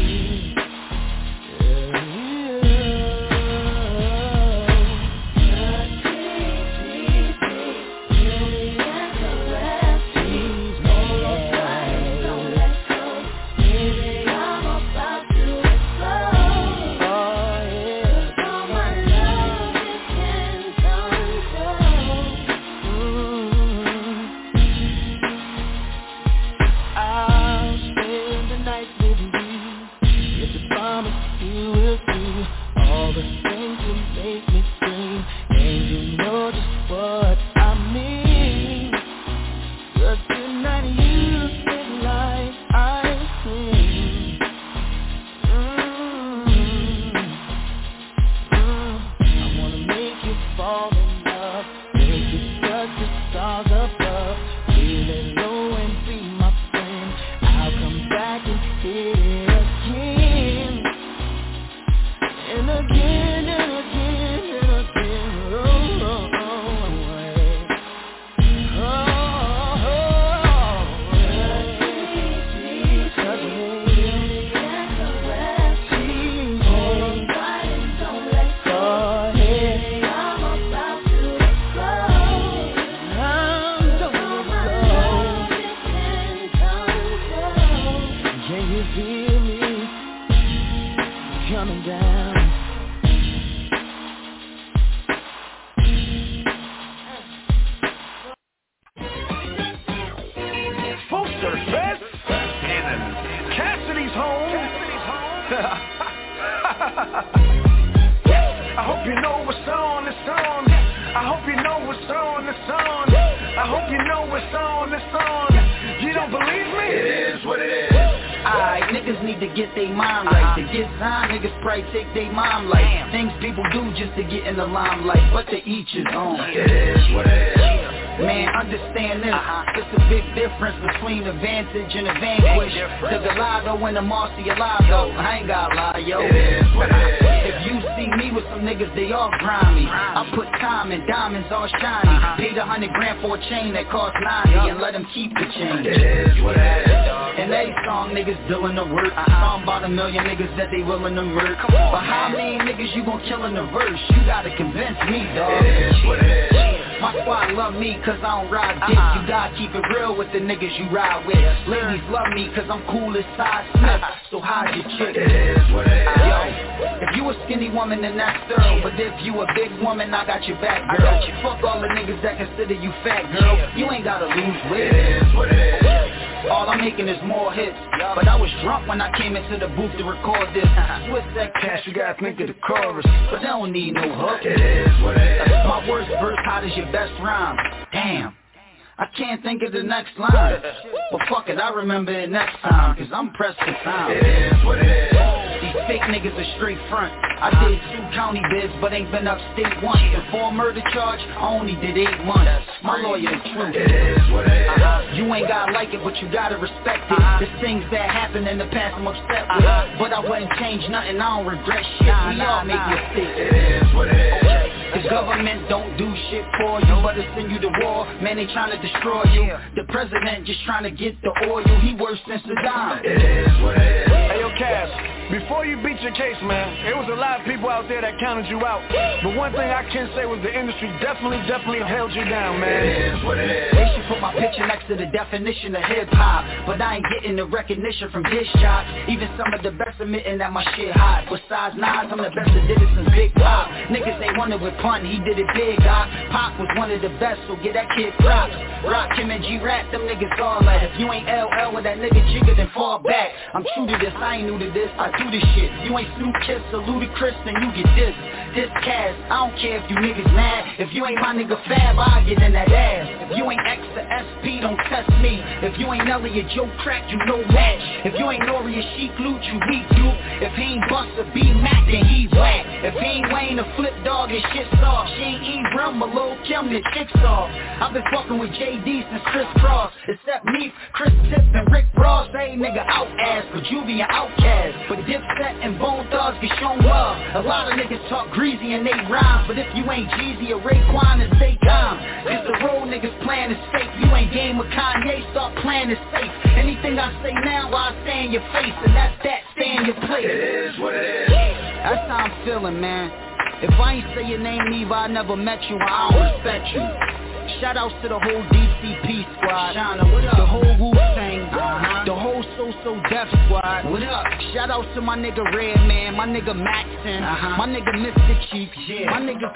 I hope you know what's on the song. I hope you know what's on the song. I hope you know what's on the song. You don't believe me? It is what it is. Alright, niggas need to get they mind right. To get signed, niggas probably take they mom life. Things people do just to get in the limelight, but to each his own. It is what it is. Man, understand this. It's a big difference between a vantage and a vanquish. The Gallardo and the Marcialado. I ain't gotta lie, yo. It is what it is. If you see me with some niggas, they all grimy. I put time and diamonds all shiny. Paid $100 grand for a chain that cost 90 and let them keep the change. It is what it is. And they song niggas doing the work. Song about 1 million niggas that they willing to murk. But how many niggas you gon' kill in the verse? You gotta convince me, dawg. It is what it is. My squad love me cause I don't ride dick. You gotta keep it real with the niggas you ride with. Ladies love me cause I'm cool as Side Smith. So hide your chick. It is what it is. Yo, if you a skinny woman then that's thorough. But if you a big woman, I got your back, girl. Fuck all the niggas that consider you fat, girl. You ain't gotta lose weight. It is what it is. All I'm making is more hits. But I was drunk when I came into the booth to record this. Switch that cash, you gotta think of the chorus. But they don't need no hook. It is what it is. My worst verse, hot as your best rhyme. Damn, I can't think of the next line. But fuck it, I remember it next time. Cause I'm pressed for time. It is what it is. These fake niggas are straight front. I did 2 county bids, but ain't been upstate once. And for a murder charge, I only did 8 months. My lawyer the truth. It is what it is. You ain't gotta like it, but you gotta respect it. There's things that happened in the past I'm upset with. But I wouldn't change nothing, I don't regret shit. We all make mistakes. It is what it is. The government don't do shit for you, but it send you to war. Man, they trying to destroy you. The president just trying to get the oil. He worse than Saddam. It is what it is. Hey, yo, Cass, before you beat your case, man, there was a lot of people out there that counted you out. But one thing I can say was the industry definitely held you down, man. It is what it is. They should put my picture next to the definition of hip-hop. But I ain't getting the recognition from this shot. Even some of the best admitting that my shit hot. Besides Nas, I'm the best that did it since Big Pop. Niggas ain't wanted with pun, he did it big, Pop was one of the best, so get that kid props. Rock him and G-Rap, them niggas all that. If you ain't LL with that nigga Jigga, then fall back. I'm true to this, I ain't new to this, I do this shit. You ain't Snoop Kiss or Ludacris, then you get this. This Cass, I don't care if you niggas mad. If you ain't my nigga Fab, I'll get in that ass. If you ain't X to SP, don't test me. If you ain't Elliot Joe Crack, you no match. If you ain't Nori or Sheik Loot, you weak, dude. If he ain't Busta B Mac, then he whack. If he ain't Wayne or Flip Dog, his shit soft. She ain't Ebram or Lil Kim, the chick's off. I've been fucking with JD since Chris Cross. Except me, Chris Tip and Rick Ross. They ain't nigga out-ass, but Juvie and Outkast. But Dipset and Bone Thugs get shown love. A lot of niggas talk greasy and they rhyme. But if you ain't Jeezy or Raekwon, then stay calm. Cause the road niggas plan is fake. You ain't game with Kanye, start playing it safe. Anything I say now, I stay in your face. And that's that, stay in your place. It is what it is. That's how I'm feeling, man. If I ain't say your name either, I never met you, I don't respect you. Shout outs to the whole DCP squad, the whole Wu-Tang, the whole So Def squad. What up? Shout outs to my nigga Redman, my nigga Maxon, my nigga Mr. Cheeks, my nigga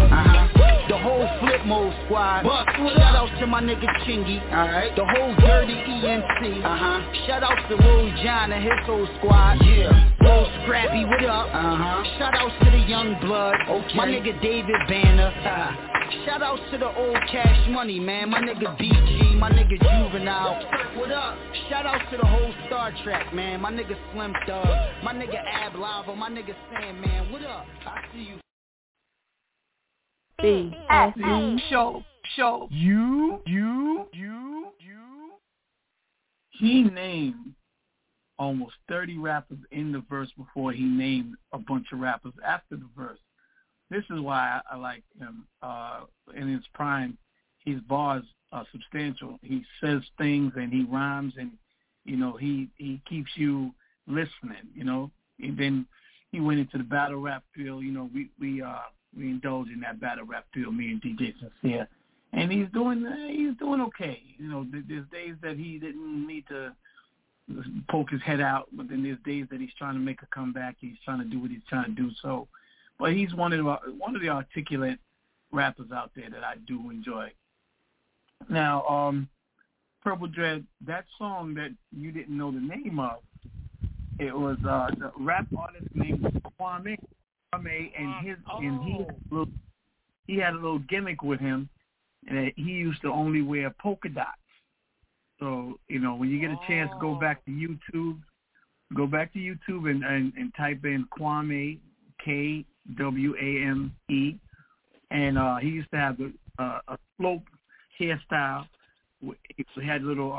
Capone, the whole Flip Mode squad. Shout outs to my nigga Chingy, the whole Dirty ENC. Shout outs to Roy John and his whole squad. Roll Scrappy, what up? Shout outs to the Young Blood, my nigga David Banner. Shout outs to the old Cash Money, man. My nigga BG, my nigga Juvenile. What up? Shout outs to the whole Star Trek, man. My nigga Slim Thug, my nigga Ab Lava, my nigga Sandman. What up? I see you. Show. You. He named almost 30 rappers in the verse before he named a bunch of rappers after the verse. This is why I like him. In his prime, his bars are substantial. He says things and he rhymes, and he keeps you listening. And then he went into the battle rap field. We indulge in that battle rap field. Me and DJ Sincere, and he's doing okay. There's days that he didn't need to poke his head out, but then there's days that he's trying to make a comeback. He's trying to do what he's trying to do. So. But he's one of the articulate rappers out there that I do enjoy. Now, Purple Dread, that song that you didn't know the name of, It was the rap artist named Kwame, he had a little gimmick with him, and he used to only wear polka dots. So, you know, when you get a chance, go back to YouTube and type in Kwame, Kwame, and he used to have a slope hairstyle. He had a little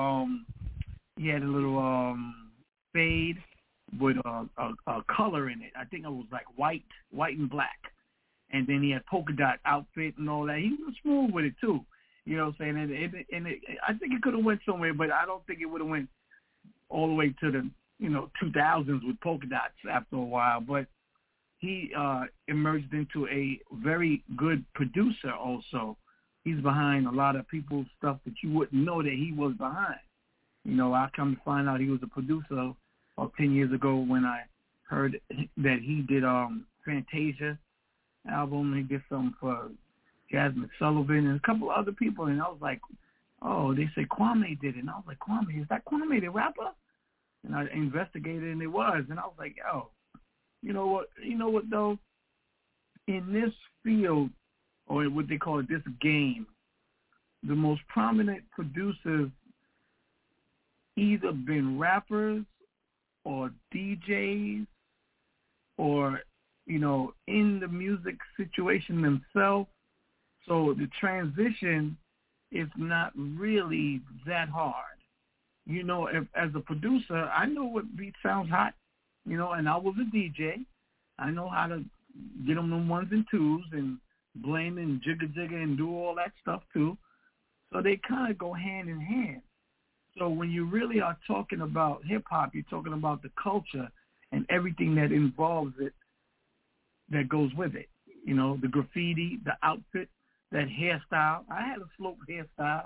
fade with a color in it. I think it was like white and black. And then he had polka dot outfit and all that. He was smooth with it too. You know what I'm saying? And I think it could have went somewhere, but I don't think it would have went all the way to the 2000s with polka dots after a while. But he emerged into a very good producer also. He's behind a lot of people's stuff that you wouldn't know that he was behind. You know, I come to find out he was a producer about 10 years ago when I heard that he did Fantasia album. He did something for Jasmine Sullivan and a couple of other people, and I was like, oh, they say Kwame did it. And I was like, Kwame, is that Kwame the rapper? And I investigated, and it was. And I was like, yo, you know what though? In this field, or what they call it, this game, the most prominent producers either been rappers or DJs or, in the music situation themselves. So the transition is not really that hard. If as a producer, I know what beat sounds hot, and I was a DJ. I know how to get them ones and twos and blend and jigger and do all that stuff too. So they kind of go hand in hand. So when you really are talking about hip-hop, you're talking about the culture and everything that involves it, that goes with it. The graffiti, the outfit, that hairstyle. I had a slope hairstyle.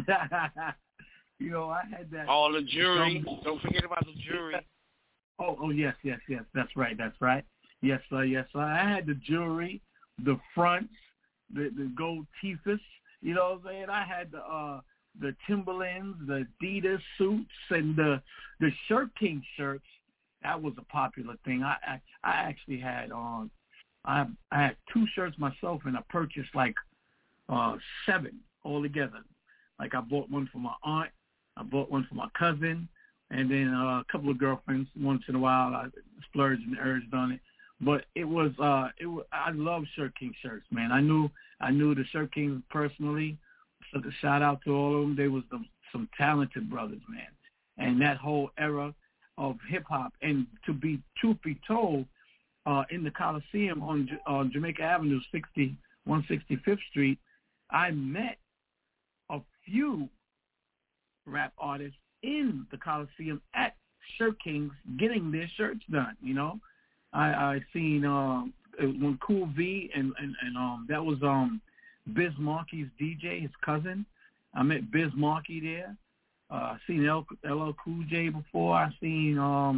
I had that. All the jewelry. Don't forget about the jewelry. Oh, yes. That's right. Yes, sir. I had the jewelry, the fronts, the gold teethus. You know what I'm saying? I had the Timberlands, the Adidas suits, and the Shirt King shirts. That was a popular thing. I actually had I had 2 shirts myself, and I purchased like 7 altogether. Like I bought one for my aunt, I bought one for my cousin, and then a couple of girlfriends. Once in a while, I splurged and urged on it. But it was I love Shirt King shirts, man. I knew the Shirt Kings personally. So the shout out to all of them. They was some talented brothers, man. And that whole era of hip hop. And truth be told, in the Coliseum on Jamaica Avenue, 165th Street, I met a few rap artists in the Coliseum at Shirt Kings getting their shirts done. I seen when Cool V and that was Biz Markie's DJ, his cousin. I met Biz Markie there. I seen LL Cool J before. I seen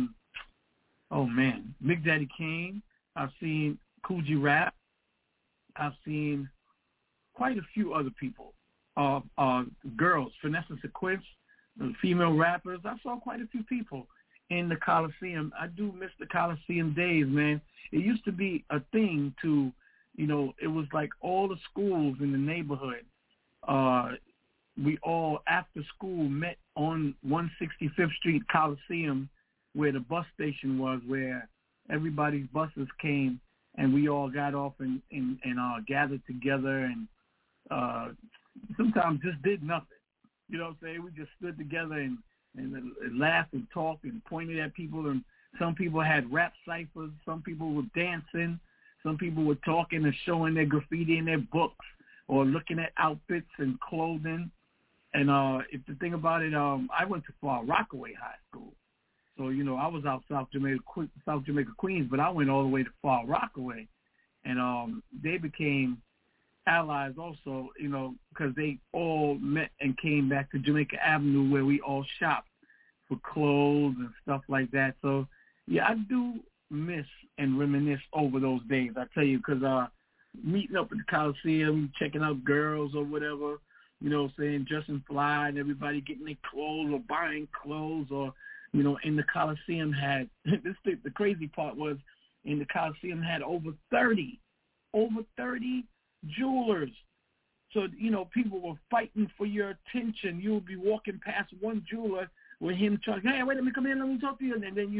Big Daddy Kane. I've seen Cool G Rap. I've seen quite a few other people. Girls, Vanessa Sequence, the female rappers. I saw quite a few people in the Coliseum. I do miss the Coliseum days, man. It used to be a thing to, it was like all the schools in the neighborhood. We all, after school, met on 165th Street Coliseum, where the bus station was, where everybody's buses came, and we all got off and gathered together and sometimes just did nothing. You know what I'm saying? We just stood together and laughed and talked and pointed at people. And some people had rap ciphers. Some people were dancing. Some people were talking and showing their graffiti in their books or looking at outfits and clothing. And if the thing about it, I went to Far Rockaway High School. So, I was out South Jamaica, Queens, but I went all the way to Far Rockaway. And they became allies also, because they all met and came back to Jamaica Avenue where we all shopped for clothes and stuff like that. So, yeah, I do miss and reminisce over those days, I tell you, because meeting up at the Coliseum, checking out girls or whatever, saying dressing fly and everybody getting their clothes or buying clothes or, You know, in the Coliseum had, the crazy part was, in the Coliseum had over 30 jewelers. So, you know, people were fighting for your attention. You would be walking past one jeweler with him trying, hey, wait, let me come in, let me talk to you. And then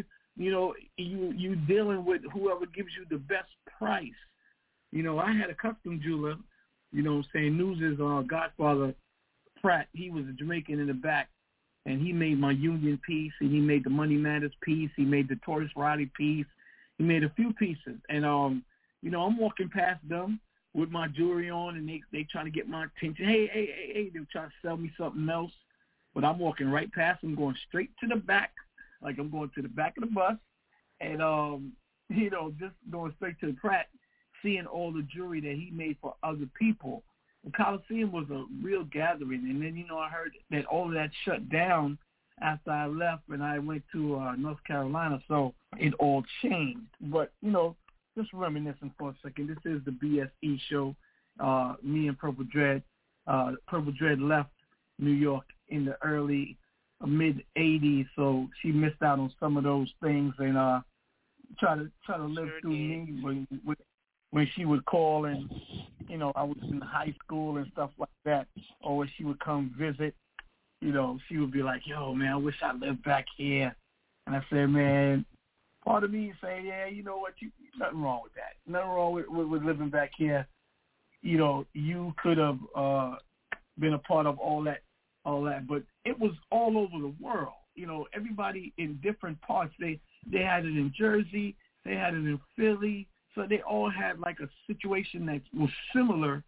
you dealing with whoever gives you the best price. You know, I had a custom jeweler, you know what I'm saying, News's godfather, Pratt. He was a Jamaican in the back, and he made my Union piece, and he made the Money Matters piece. He made the Taurus Roddy piece. He made a few pieces. And, you know, I'm walking past them with my jewelry on, and they trying to get my attention. Hey, they're trying to sell me something else. But I'm walking right past them, going straight to the back, like I'm going to the back of the bus, and, you know, just going straight to the Pratt, seeing all the jewelry that he made for other people. The Coliseum was a real gathering. And then, you know, I heard that all of that shut down after I left and I went to North Carolina, so it all changed. But, you know, just reminiscing for a second, this is the BSE show. Me and Purple Dread. Purple Dread left New York in the early mid-'80s, so she missed out on some of those things, and try to live through me when she would call, and you know I was in high school and stuff like that, or when she would come visit, you know, she would be like, yo man, I wish I lived back here. And I said, man, part of me say, yeah, you know what, nothing wrong with that, nothing wrong with living back here. You know, you could have been a part of all that, but it was all over the world. You know, everybody in different parts. They had it in Jersey, they had it in Philly, so they all had like a situation that was similar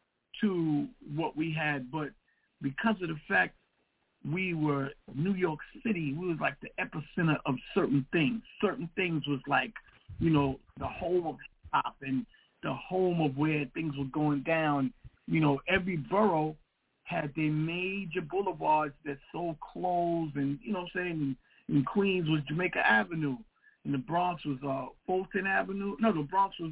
to what we had. But because of the fact we were New York City, we was like the epicenter of certain things. Certain things was like, you know, the home of hip-hop and the home of where things were going down. You know, every borough had their major boulevards that sold clothes, and, you know what I'm saying, in Queens was Jamaica Avenue, and the Bronx was Fulton Avenue. No, the Bronx was,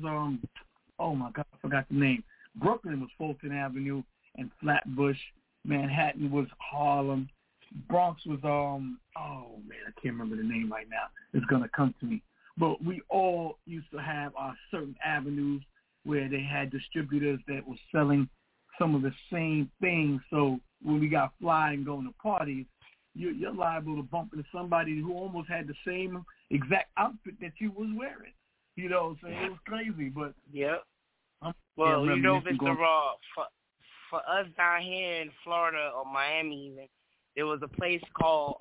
oh my God, I forgot the name. Brooklyn was Fulton Avenue and Flatbush. Manhattan was Harlem. Bronx was, oh man, I can't remember the name right now. It's going to come to me. But we all used to have our certain avenues where they had distributors that were selling some of the same things. So when we got fly and going to parties, you're liable to bump into somebody who almost had the same exact outfit that you was wearing. You know, so it was crazy. But yeah. Well, you know, Mr. Raw, for us down here in Florida or Miami even, there was a place called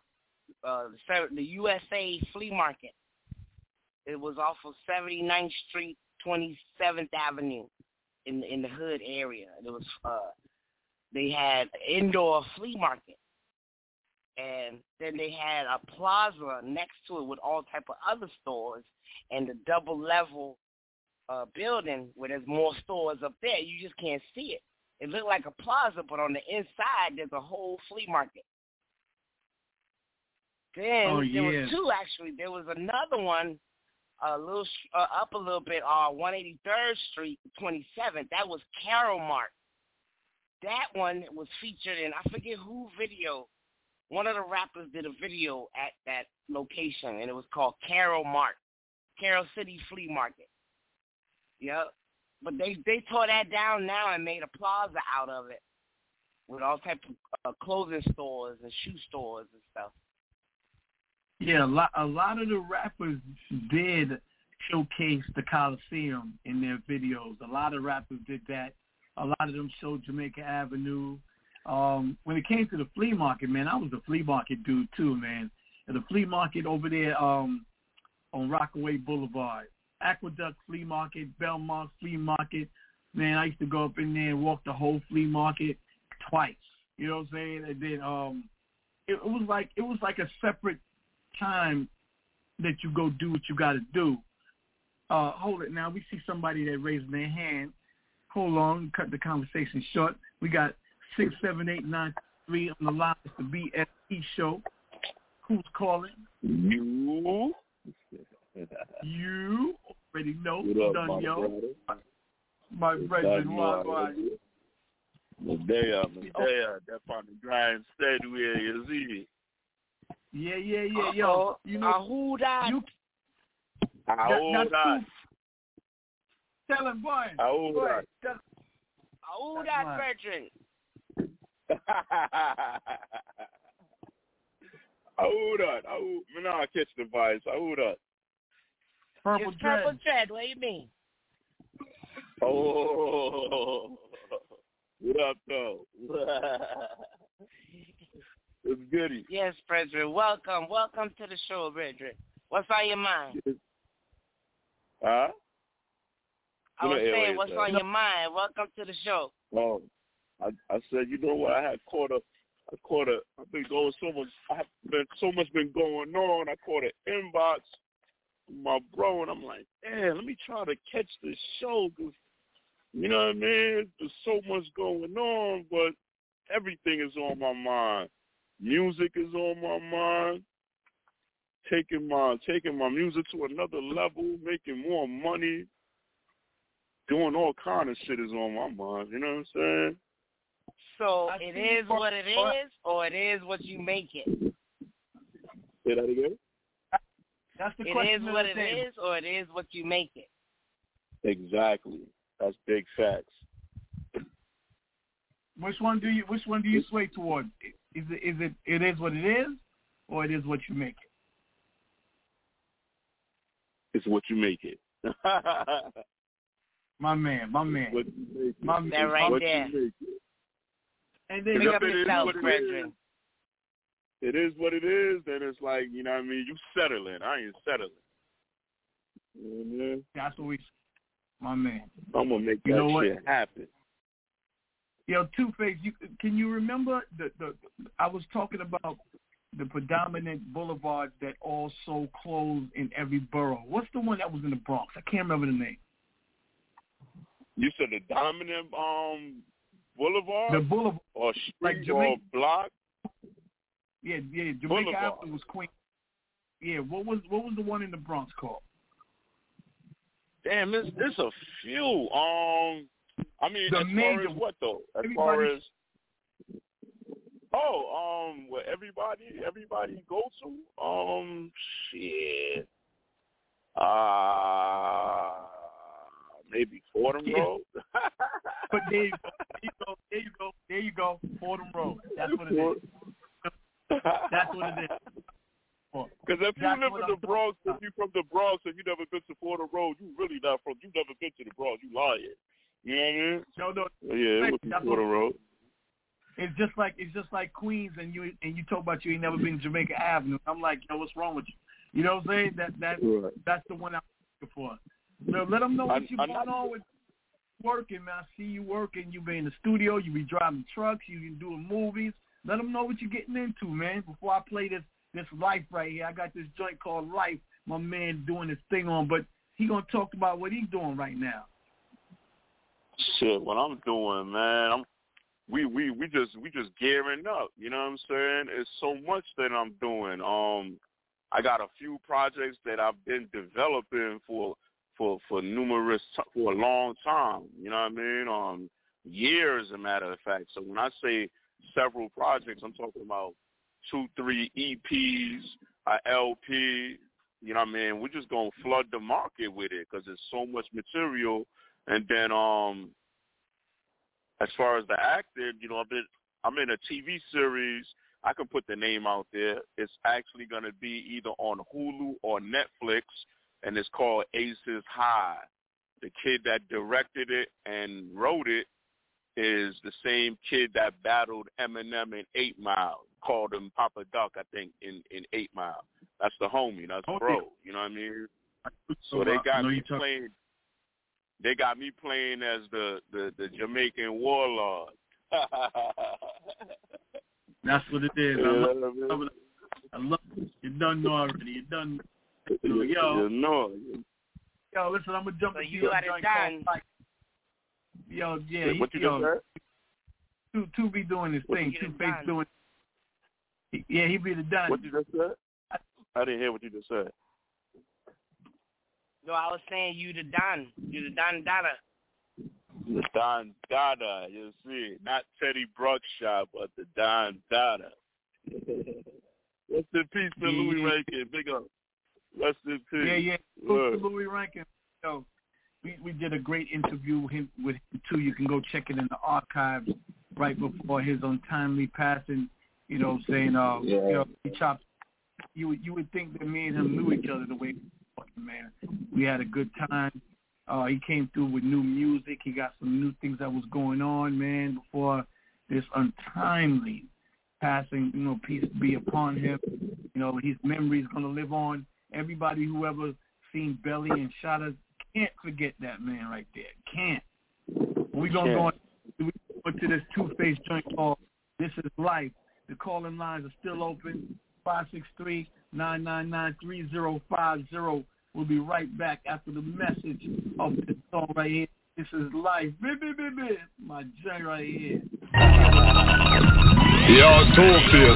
the USA Flea Market. It was off of 79th Street, 27th Avenue. In the hood area. It was they had indoor flea market, and then they had a plaza next to it with all type of other stores, and the double level building where there's more stores up there. You just can't see it. It looked like a plaza, but on the inside there's a whole flea market. Then there was two actually. There was another one. A little up a little bit, 183rd Street, 27th. That was Carol Mart. That one was featured in, I forget who video. One of the rappers did a video at that location, and it was called Carol Mart, Carol City Flea Market. Yep. But they tore that down now and made a plaza out of it with all types of clothing stores and shoe stores and stuff. Yeah, a lot of the rappers did showcase the Coliseum in their videos. A lot of rappers did that. A lot of them showed Jamaica Avenue. When it came to the flea market, man, I was a flea market dude too, man. And the flea market over there on Rockaway Boulevard, Aqueduct Flea Market, Belmont Flea Market. Man, I used to go up in there and walk the whole flea market twice. You know what I'm saying? And then it was like a separate time that you go do what you got to do. Hold it now. We see somebody that raising their hand. Hold on. Cut the conversation short. We got 67893 on the line. It's the BSE show. Who's calling? You. You already know. What up, done, my yo. brother? My brother. Medea, that on the grind steady where you see. Yeah. Yo, you know who that? That's cool. Tell him, boy. Who that, Bertrand? Who that? Me not catch the vibes. Who that? Purple Dread. Purple Dread. What do you mean? Oh, what up, though? It's goody. Yes, Brethren. Welcome to the show, Brethren. What's on your mind? Huh? I was saying, what's on your mind? Welcome to the show. Oh, I said, you know what? I've been going so much been going on. I caught an inbox from my bro, and I'm like, damn, let me try to catch this show, because, you know what I mean? There's so much going on, but everything is on my mind. Music is on my mind. Taking my music to another level, making more money, doing all kind of shit is on my mind. You know what I'm saying? So it is what it is, or it is what you make it. Say that again. That's the question. question. It is what it is, or it is what you make it. Exactly. That's big facts. Which one do you sway toward? Is it what it is, or it is what you make it? It's what you make it. My man. That right there. And then pick up yourself, Brethren. It is what it is, then it's like, you know what I mean, you settling. I ain't settling. Mm-hmm. That's what we, my man. I'm going to make that shit happen. Yo, Two-Face, can you remember I was talking about the predominant boulevards that also close in every borough. What's the one that was in the Bronx? I can't remember the name. You said the dominant boulevard? The boulevard. Or street like Jamaica, or block? Yeah, Jamaica Boulevard. Avenue was Queen. Yeah, what was the one in the Bronx called? Damn, it's a few. I mean, the as major, far as what though? As far as what everybody go to? Shit. Maybe Fordham Road. But there you go. Fordham Road. That's what it is. That's what it is. Because if you live in the Bronx, if you're from the Bronx and you never been to Fordham Road, you really not from. You never been to the Bronx. You lying. You know what I mean? No. Yeah, it would be Fordham Road. It's just like Queens, and you talk about you ain't never been to Jamaica Avenue. I'm like, yo, what's wrong with you? You know what I'm saying? That's the one I'm looking for. So let them know what you're going on with working, man. I see you working. You be in the studio. You be driving trucks. You be doing movies. Let them know what you're getting into, man. Before I play this Life right here, I got this joint called Life. My man doing his thing on, but he gonna talk about what he's doing right now. Shit, what I'm doing, man. We just gearing up. You know what I'm saying? It's so much that I'm doing. I got a few projects that I've been developing for a long time. You know what I mean? Years, as a matter of fact. So when I say several projects, I'm talking about 2-3 EPs, a LP. You know what I mean? We're just gonna flood the market with it because there's so much material. And then as far as the acting, you know, I'm in a TV series. I can put the name out there. It's actually going to be either on Hulu or Netflix, and it's called Aces High. The kid that directed it and wrote it is the same kid that battled Eminem in 8 Mile. Called him Papa Duck, I think, in 8 Mile. That's the homie. That's bro. You know what I mean? So they got me playing. They got me playing as the Jamaican warlord. That's what it is. I love it. You done know already. You done know. Yo, listen, I'm gonna jump into your joint called Life. Yo, yeah. What you just said? Two be doing his thing. Two-Face doing. Yeah, he be the done. What you just said? I didn't hear what you just said. No, I was saying you the Don. You the Don Dada. The Don Dada, you see. Not Teddy Bruckshot, but the Don Dada. What's in peace to Louis Rankin. Big up. Rest in peace. Yeah. Louis Rankin. Yo, we did a great interview with him too. You can go check it in the archives right before his untimely passing. You know, saying you know, he chopped. You would think that me and him knew each other the way we fucking, man. We had a good time. He came through with new music. He got some new things that was going on, man, before this untimely passing. You know, peace be upon him. You know, his memory is going to live on. Everybody who ever seen Belly and Shotta can't forget that man right there. Can't. We're going to go into this two-faced joint called This Is Life. The calling lines are still open. 563-999-3050. We'll be right back after the message of this song right here. This is Life. My joint right here. Yo, Two-Face.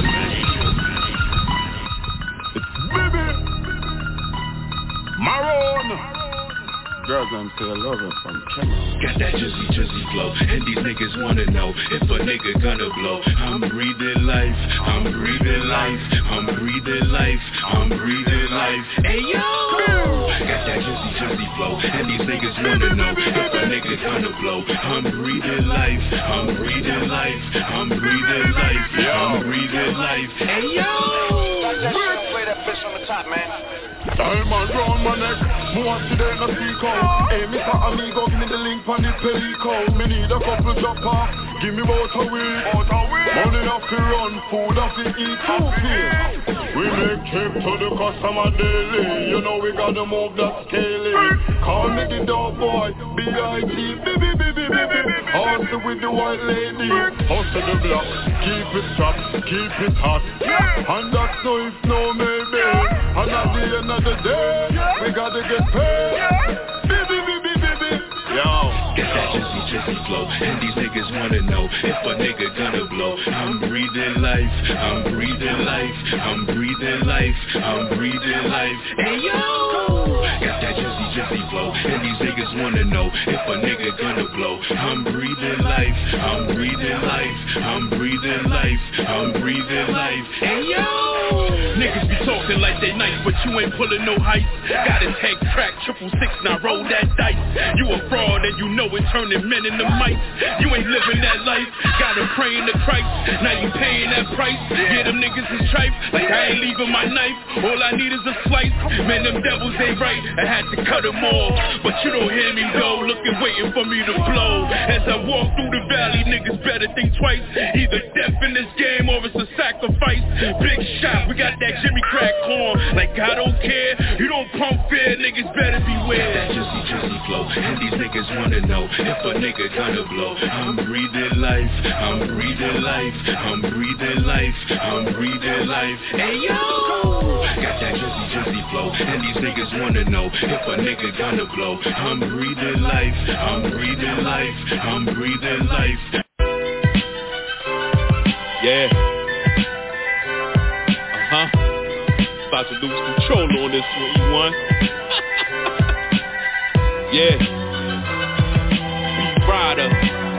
Maroon. Girls them say I love her from Kenya. Got that jizzy flow, and these niggas wanna know if a nigga gonna blow. I'm breathing life, I'm breathing life, I'm breathing life, I'm breathing life. Hey yo! Got that jizzy flow, and these niggas wanna know if a nigga gonna blow. I'm breathing life, I'm breathing life, I'm breathing life, I'm breathing life. Hey yo! Play that fish on the top, man. Diamond round my neck, more today in a seco. Hey, Mr. Amigo, give me the link on the Pelico. Me need a couple dropper, give me about a week. Money off the run, food off the eat. Two-Face. We make trip to the customer daily. You know we gotta move that scaling. Call me the dog boy, B.I.G. Hustle with the white lady. Hustle the block, keep it strapped, keep it hot. And that's no if no maybe. And at the end of the day, we gotta get paid. Yo. Get that jizzy flow, and these niggas wanna know if a nigga gonna blow. I'm breathing life, I'm breathing life, I'm breathing life, I'm breathing life. Hey yo! Got that jizzy flow, and these niggas wanna know if a nigga gonna blow. I'm breathing life, I'm breathing life, I'm breathing life, I'm breathing life. Hey yo! Niggas be talking like they nice, but you ain't pulling no height. Got his head cracked, 666, now roll that dice. You a fraud and you know it, turning men into mice. You ain't living that life, gotta pray in the Christ. Now you paying that price, yeah, them niggas is tripe. Like I ain't leaving my knife, all I need is a slice. Man, them devils ain't right, I had to cut them off. But you don't hear me though, looking, waiting for me to blow. As I walk through the valley, niggas better think twice. Either death in this game or it's a sacrifice. Big shot, we got that Jimmy Crack on. Like I don't care, you don't pump fear, niggas better beware. That jizzy flow, and these niggas wanna know if a nigga gonna blow. I'm breathing life, I'm breathing life, I'm breathing life, I'm breathing life. Hey yo! Got that jizzy flow, and these niggas wanna know if a nigga gonna blow. I'm breathing life, I'm breathing life, I'm breathing life. Yeah. About to lose control on this one, you won. Yeah. B-Rider.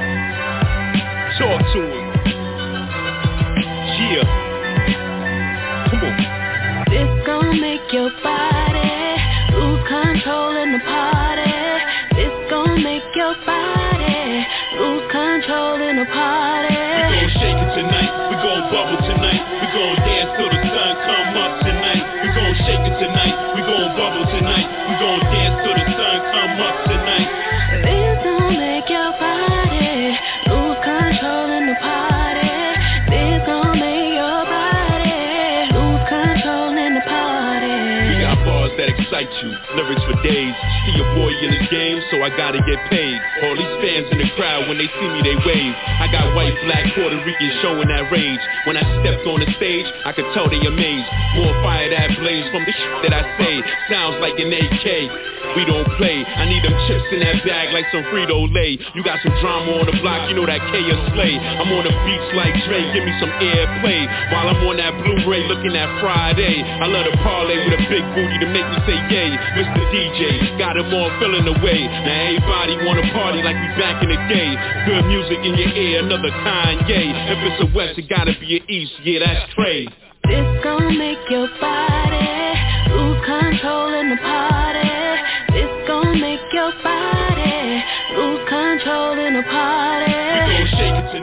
Talk to him. Yeah. Come on. This gon' make your body lose control in the party. This gon' make your body lose control in the party. We gon' shake it tonight. We gon' bubble tonight. We gon' dance till the sun come up tonight. We gon' shake it tonight. We gon' bubble tonight. We gon' dance till the sun come up tonight. This gon' make your body lose control in the party. This gon' make your body lose control in the party. We got bars that excite you, lyrics for days. See your boy in his game, so I gotta get paid. All these fans in the crowd, when they see me, they wave. I got white, black, Puerto Rican showing that rage. When I stepped on the stage, I could tell they amazed. More fire that blaze from the shit that I say. Sounds like an AK. We don't play. I need them chips in that bag like some Frito-Lay. You got some drama on the block, you know that K or Slay. I'm on the beach like Dre, give me some airplay. While I'm on that Blu-ray looking at Friday. I love to parlay with a big booty to make me say yay. Mr. DJ, got them all feeling the way. Now everybody wanna party like we back in the day. Good music in your ear, another Kanye. If it's a West, it gotta be an East, yeah, that's Trey. This gon' make your body lose control in the party. This gon' make your body lose control in the party. We gon' shake it to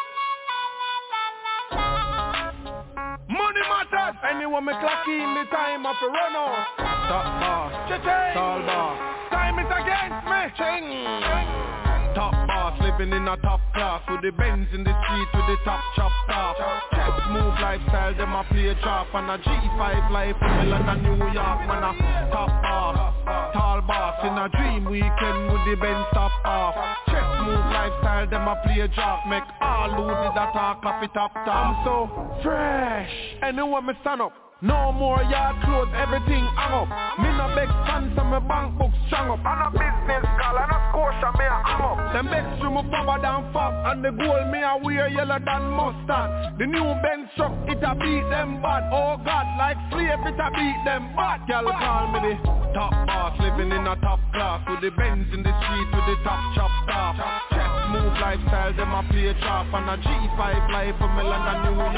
Money matters. Anyone me clock in the time of a run out. Top boss, tall boss. Time is against me. Top boss, living in a top class with the Benz in the street with the top chopped off. Chest move lifestyle, them a play chop and a G5 life in London, New York, man a top boss, tall boss in a dream weekend with the Benz top off. Chest move lifestyle, them a play chop, make all who did that talk off it top. I'm so fresh, anyone me stand up. No more yard clothes, everything hang up. Me no beg fans and my bank book strong up. And a business call and a scotia me a hang up. Them bets through my power than fab. And the gold me a wear yellow than mustard. The new Benz truck, it a beat them bad. Oh God, like slave it a beat them bad. Y'all call me the top boss, living in a top class. With the Benz in the street with the top chopped off. Chest move lifestyle, them a play chop. And a G5 life for me London, New York.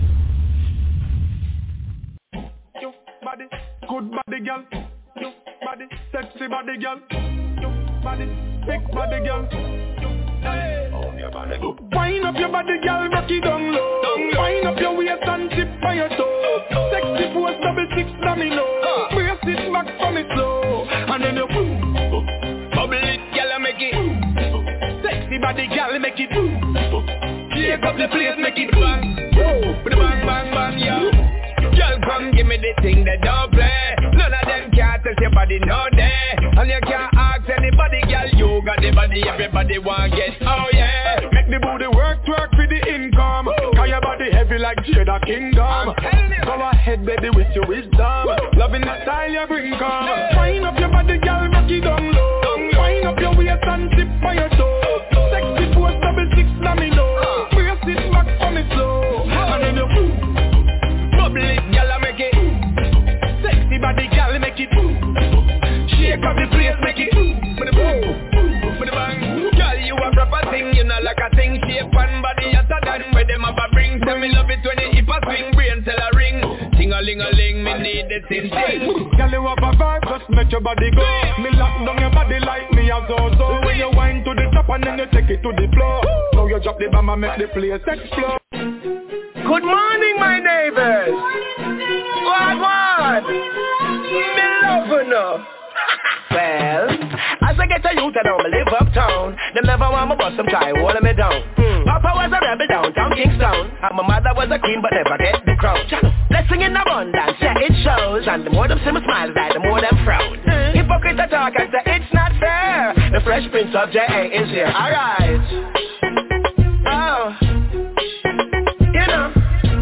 Body, good body girl. You body, sexy body girl. You body, big body girl. Hey. Oh, your body. Wind up your body girl, rock it down low. Wind up your waist and tip by your toe. Sexy force, double six domino. Brace it back from it slow. And then you bubble it, girl, make it. Sexy body girl, make it. Shake up the place, make it bang. Bang, bang, bang, yeah. Girl, come give me the thing that don't play. None of them can't tell your body no day. And you can't ask anybody, girl, you got the body everybody want get. Oh yeah, make the booty work for the income. Cause your body heavy like Jada Kingdom. Go ahead baby with your wisdom. Loving the style you bring come. Wind up your body, girl, rock it down low. Wind up your waist and tip by your toe. Sexy force, double six domino. Brace it back from it slow. And then you bubble it, girl, make it. Sexy body, girl, make it. Shake up the place, make it. For the boom, for the bang. Girl, you a proper thing, you know like a thing. Shape and body hotter than where them have a bring. Tell me love it when you hip a swing, brain tell a ring. Ting-a-ling-a-ling, me need the thing. Girl, you have a vibe, just make your body go. Me lock down your body like me a zo-zo. When you wind to the top and then you take it to the floor. Now you drop the bomb and make the place explode. Good morning, my neighbors. What? Me loving up. Well, as I get a youth and I live uptown, them never want me bust them try holding me down. Papa was a rebel downtown Kingston, and my mother was a queen but never get the crown. Blessing in abundance, yeah it shows, and the more them see me smile, the more them frown. Hypocrite talk and say it's not fair. The Fresh Prince of J.A. is here. Alright. Oh. You know.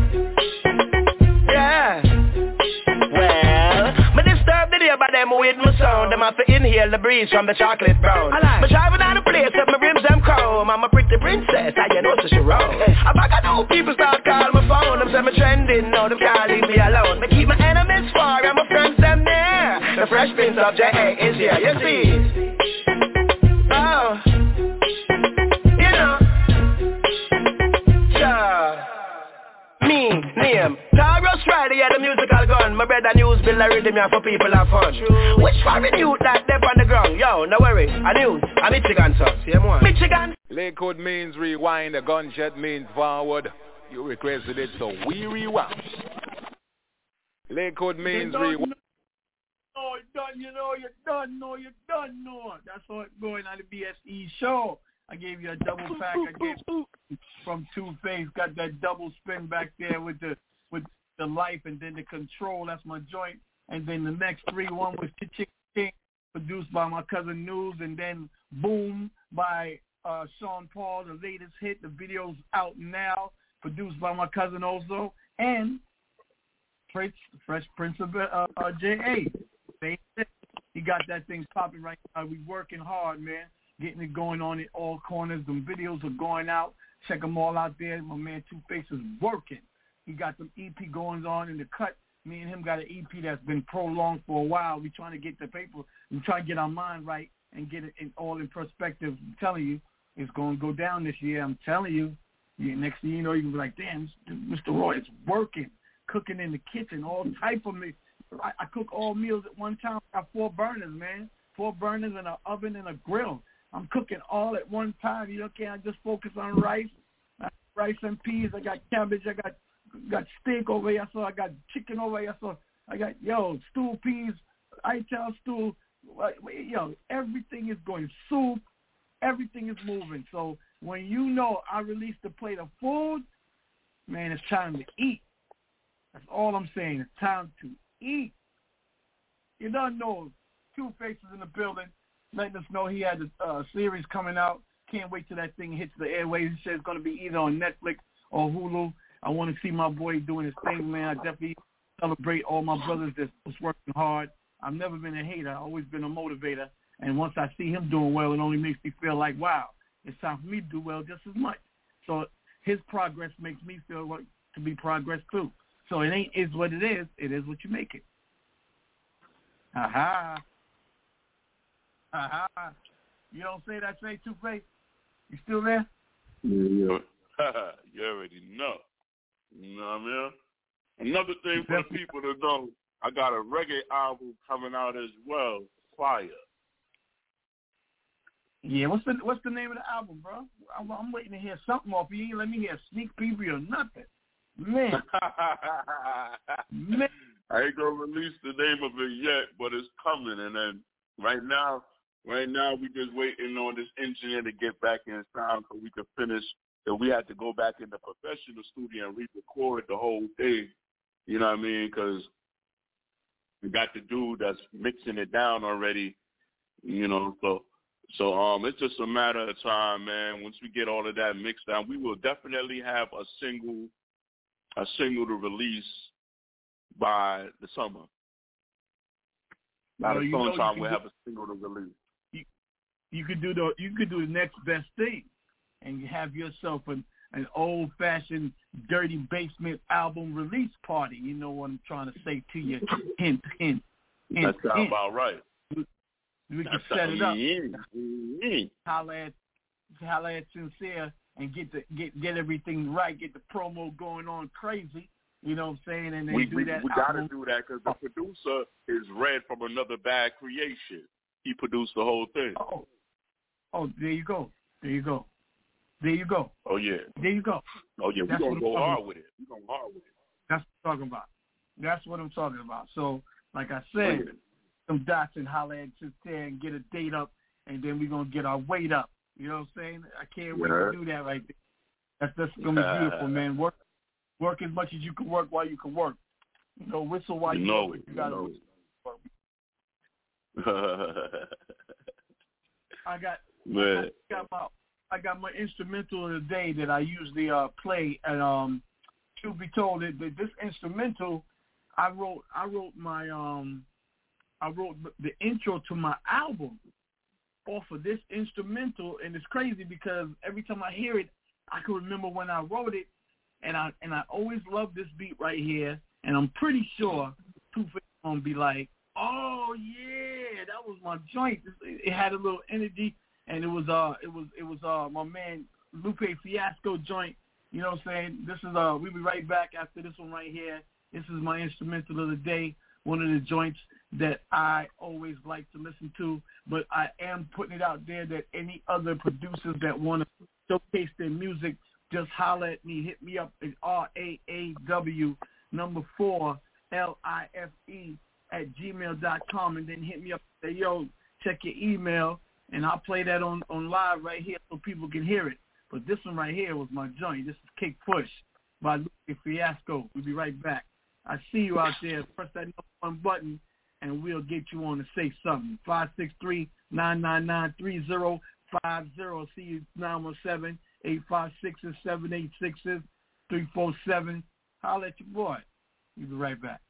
Yeah. Well, me disturb the day by them with my sound. Them have to inhale the breeze from the chocolate brown. Me driving down the place with my rims them chrome. I'm a pretty princess, I you know so she roll. I back I know people start calling my phone. Them say me trending, no them can't leave me alone. Me keep my enemies far and my friends them near. The Fresh Prince of J.A. is here, you see. Oh. You know. Yeah. Me, name Taurus Friday, yeah, the musical gun. My brother news bill a rhythm here for people have fun. Which foreign youth that deep on the ground? Yo, no worry, a news, a Michigan son. Same one. Michigan. Lakewood means rewind, the gunshot means forward. You requested it, so we rewind. Lakewood means rewind. Oh, you done know. That's how it's going on the BSE show. I gave you a double pack. I gave from Two-Face. Got that double spin back there with the life and then the control. That's my joint. And then the next three, one was Chick King, produced by my cousin News, and then Boom by Sean Paul, the latest hit. The video's out now, produced by my cousin also, and Fresh Prince of J.A. He got that thing popping right now. We working hard, man. Getting it going on in all corners. Them videos are going out. Check them all out there. My man Two-Face is working. He got some EP going on in the cut. Me and him got an EP that's been prolonged for a while. We trying to get the paper. We trying to get our mind right and get it all in perspective. I'm telling you, it's going to go down this year. I'm telling you. Next thing you know, you can be like, damn, Mr. Roy, it's working. cooking in the kitchen, all type of meals. I cook all meals at one time. I got 4 burners, man. 4 burners and an oven and a grill. I'm cooking all at one time. You know, can't just focus on rice. Rice and peas. I got cabbage. I got steak over here. So I got chicken over here. So I got, stew peas, ITAL stew. Everything is going. Soup. Everything is moving. So when you know I released a plate of food, man, it's time to eat. That's all I'm saying. It's time to eat. You don't know. Two Faces in the building, letting us know he had a series coming out. Can't wait till that thing hits the airwaves. He said it's going to be either on Netflix or Hulu. I want to see my boy doing his thing, man. I definitely celebrate all my brothers that's working hard. I've never been a hater. I've always been a motivator. And once I see him doing well, it only makes me feel like, wow, it's time for me to do well just as much. So his progress makes me feel like to be progress too. So it ain't is what it is. It is what you make it. Aha. Aha. You don't say that, say Two-Face? You still there? Yeah. You already know. You know what I mean? Another thing for the people to know, I got a reggae album coming out as well, Fire. Yeah, what's the name of the album, bro? I'm waiting to hear something off. You ain't let me hear a sneak preview or nothing. Man. I ain't gonna release the name of it yet, but it's coming. And then right now we just waiting on this engineer to get back in town so we can finish. So we had to go back in the professional studio and re-record the whole thing. You know what I mean? Because we got the dude that's mixing it down already. You know, so it's just a matter of time, man. Once we get all of that mixed down, we will definitely have a single to release by the summer. By the summertime, we'll have a single to release. You could do the next best thing, and you have yourself an old-fashioned dirty basement album release party. You know what I'm trying to say to you? Hint. That sounds about right. We can set it up. Holla at Sincere and get everything right. Get the promo going on crazy. You know what I'm saying? And then we got to do that because the producer is Red from Another Bad Creation. He produced the whole thing. Oh, there you go. Oh, yeah. There you go. Oh, yeah, we're going to go hard with it. That's what I'm talking about. So, like I said, some dots and holla at Sincere and get a date up, and then we're going to get our weight up. You know what I'm saying? I can't wait to do that right there. That's going to be beautiful, man. Work as much as you can work while you can work. You know, whistle while you work. You got to I got my instrumental of the day that I usually play, and truth be told, this instrumental, I wrote the intro to my album off of this instrumental, and it's crazy because every time I hear it, I can remember when I wrote it, and I always love this beat right here, and I'm pretty sure Two-Face gonna be like, oh yeah, that was my joint. It had a little energy, and it was my man Lupe Fiasco joint. You know what I'm saying? This is we'll be right back after this one right here. This is my instrumental of the day. One of the joints that I always like to listen to, but I am putting it out there that any other producers that want to showcase their music, just holler at me. Hit me up at RAAW4LIFE@gmail.com, and then hit me up and say, yo, check your email, and I'll play that on live right here so people can hear it. But this one right here was my joint. This is Kick Push by Lupe Fiasco. We'll be right back. I see you out there. Press that number one button, and we'll get you on to say something. 563-999-3050. See you 917-856-7866-347. Holler at your boy. We'll be right back.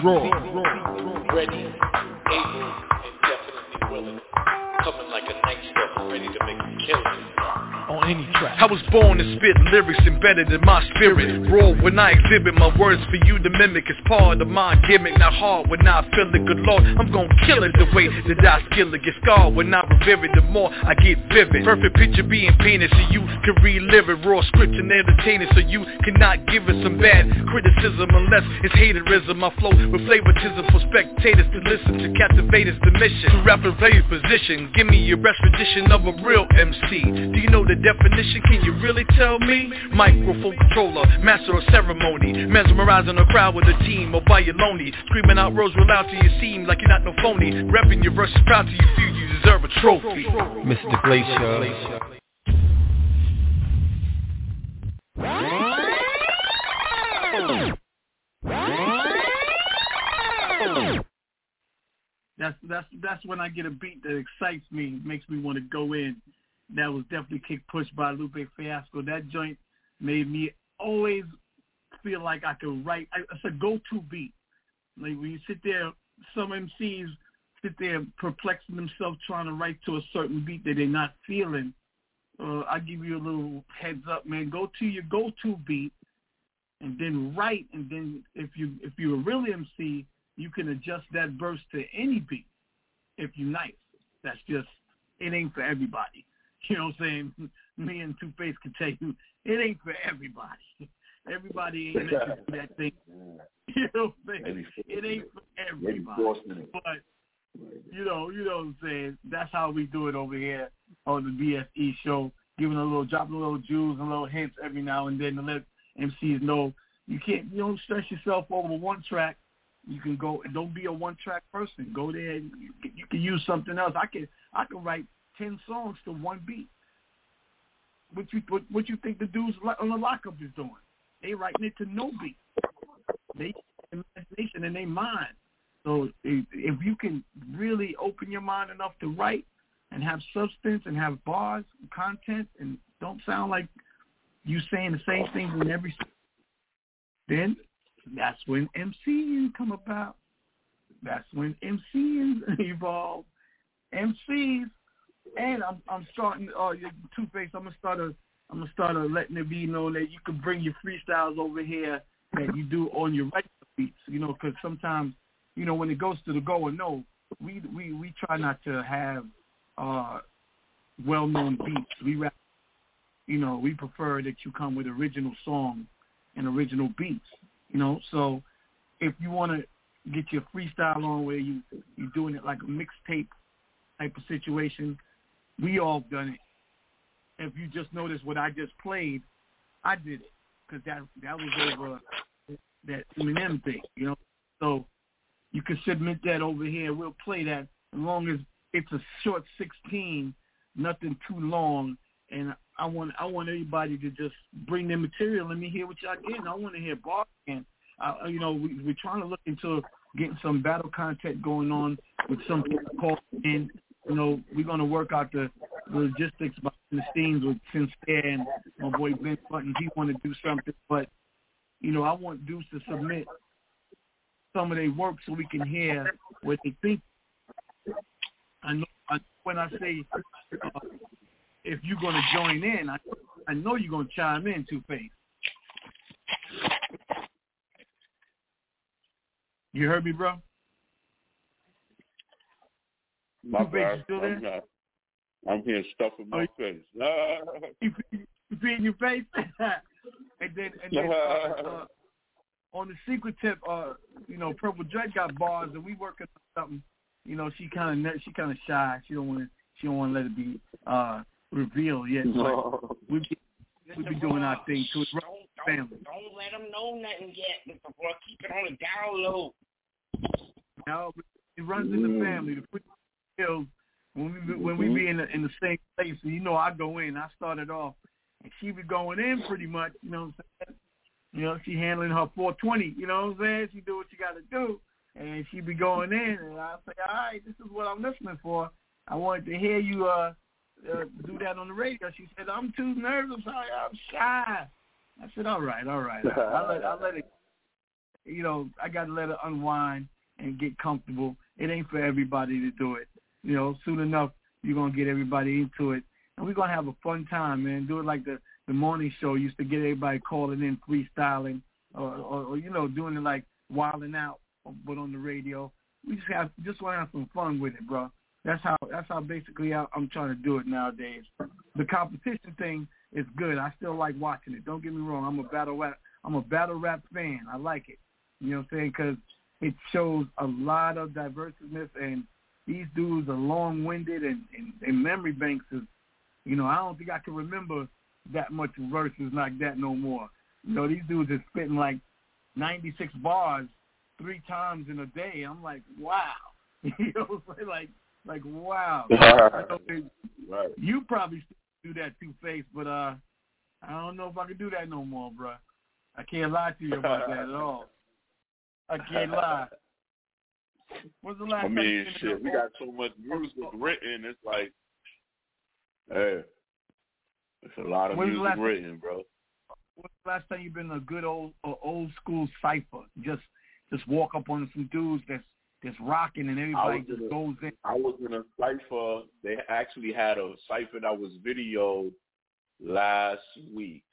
Raw. Ready, able, and definitely willing. Coming like a night step, ready to make a killing. On any track. I was born to spit lyrics embedded in my spirit. Raw when I exhibit my words for you to mimic. It's part of my gimmick, not hard when I feel it. Good Lord, I'm gon' kill it the way that I skill it. Get scarred when I revere it, the more I get vivid. Perfect picture being painted so you can relive it. Raw script and entertaining so you cannot give it some bad criticism unless it's haterism. I flow with favoritism for spectators to listen to captivate is the mission. To rap and play position, give me your best rendition of a real MC. Do you know the definition? Can you really tell me? Microphone controller, master of ceremony, mesmerizing a crowd with a team or by your lonely, screaming out words real loud to you seem like you're not no phony, repping your verses proud to you feel you deserve a trophy. Mr. Glacier. That's when I get a beat that excites me, makes me want to go in. That was definitely Kick Push by Lupe Fiasco. That joint made me always feel like I could write. It's a go-to beat. Like when you sit there, some MCs sit there perplexing themselves trying to write to a certain beat that they're not feeling. I give you a little heads up, man. Go to your go-to beat and then write. And then if you're a real MC, you can adjust that verse to any beat if you're nice. That's just, it ain't for everybody. You know what I'm saying? Me and Two-Face can tell you, it ain't for everybody. Everybody ain't meant to do that thing. You know what I'm saying? It ain't for everybody. But, you know what I'm saying? That's how we do it over here on the BSE show, dropping a little jewels and little hints every now and then to let MCs know you don't stress yourself over one track. You can go, don't be a one-track person. Go there and you can use something else. I can write 10 songs to one beat. What you think the dudes on the lockup is doing? They writing it to no beat. They imagination in their mind. So if you can really open your mind enough to write and have substance and have bars, and content, and don't sound like you saying the same things in every, then that's when MCing come about. That's when MCing evolve. MCs, and I'm starting. Two-Face. I'm gonna start letting it be known that you can bring your freestyles over here that you do on your regular beats. You know, because sometimes, you know, when it goes to the go and no, we try not to have well-known beats. We rap. You know, we prefer that you come with original songs and original beats. You know, so if you want to get your freestyle on where you're doing it like a mixtape type of situation, we all done it. If you just notice what I just played, I did it because that was over that Eminem thing, you know. So you can submit that over here. We'll play that as long as it's a short 16, nothing too long. And I want everybody to just bring their material. Let me hear what y'all getting. I want to hear bars again. You know, we're trying to look into getting some battle content going on with some people calling in. You know, we're going to work out the logistics behind the scenes with Sincere and my boy Vince Button. He want to do something. But, you know, I want Deuce to submit some of their work so we can hear what they think. I know when I say if you're going to join in, I know you're going to chime in, Two-Face. You heard me, bro? My bad. You still there? I'm hearing stuff in my face. You feeding your face? and then on the secret tip, you know, Purple Dread got bars, and we working on something. You know, she kind of shy. She don't want to let it be revealed yet. But we be doing our thing too. Don't let them know nothing yet before I keep it on the down low. No, it runs in the family. The skills when we be in the same place, and you know, I go in. I started off, and she be going in pretty much. You know what I'm saying? You know, she handling her 420. You know what I'm saying? She do what she got to do, and she be going in, and I say, all right, this is what I'm listening for. I wanted to hear you do that on the radio. She said, I'm too nervous. I'm shy. I said, all right. I'll let it. I got to let her unwind and get comfortable. It ain't for everybody to do it. Soon enough, you're going to get everybody into it. And we're going to have a fun time, man. Do it like the morning show used to get everybody calling in, freestyling, or doing it like wilding out, but on the radio. We just want to have some fun with it, bro. That's how basically I'm trying to do it nowadays. The competition thing is good. I still like watching it. Don't get me wrong. I'm a battle rap fan. I like it. You know what I'm saying? Because it shows a lot of diverseness, and these dudes are long-winded, and memory banks is, I don't think I can remember that much verses like that no more. These dudes are spitting like 96 bars 3 times in a day. I'm like, wow. Like wow. Right. You probably do that too, Face, but I don't know if I can do that no more, bro. I can't lie to you about that at all. I can't lie. What's the last time shit, we got so much music written, it's like, hey, it's a lot of music written, bro. What's the last time you've been in a good old school cipher? Just walk up on some dudes that's rocking and everybody just goes in. I was in a cipher. They actually had a cipher that was videoed last week.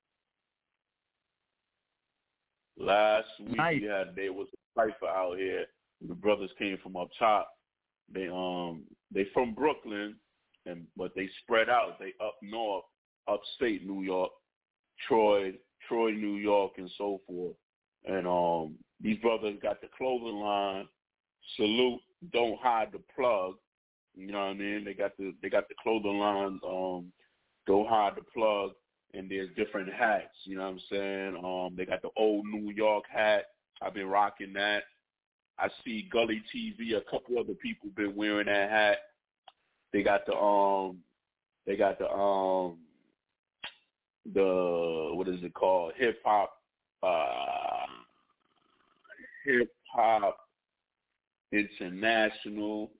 Nice. There was a cipher out here. The brothers came from up top. They from Brooklyn, but they spread out. They up north, upstate New York, Troy, New York, and so forth. And these brothers got the clothing line. Salute, don't hide the plug. You know what I mean? They got the clothing lines. Don't hide the plug. And there's different hats. You know what I'm saying? They got the old New York hat. I've been rocking that. I see Gully TV. A couple other people been wearing that hat. They got the what is it called? Hip hop International.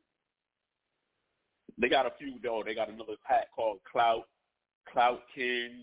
They got a few though. They got another hat called Clout Kings.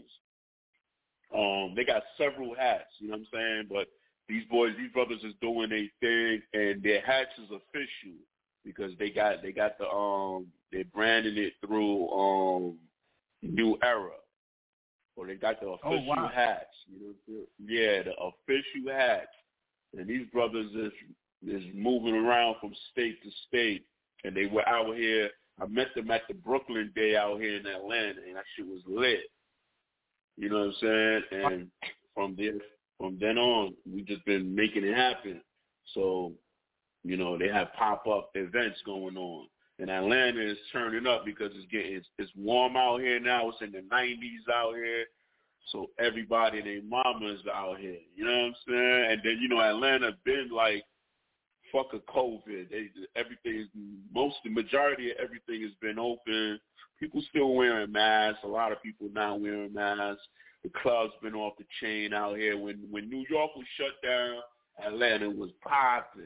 They got several hats, you know what I'm saying? But these brothers is doing their thing, and their hats is official because they got the they're branding it through New Era. Or they got the official hats, you know? Yeah, the official hats. And these brothers is moving around from state to state, and they were out here. I met them at the Brooklyn Day out here in Atlanta, and that shit was lit. You know what I'm saying? And from then on, we just been making it happen. So, they have pop-up events going on. And Atlanta is turning up because it's warm out here now. It's in the 90s out here. So everybody and their mamas out here. You know what I'm saying? And then, Atlanta been like, fuck a COVID. The majority of everything has been open. People still wearing masks. A lot of people not wearing masks. The club's been off the chain out here. When New York was shut down, Atlanta was popping.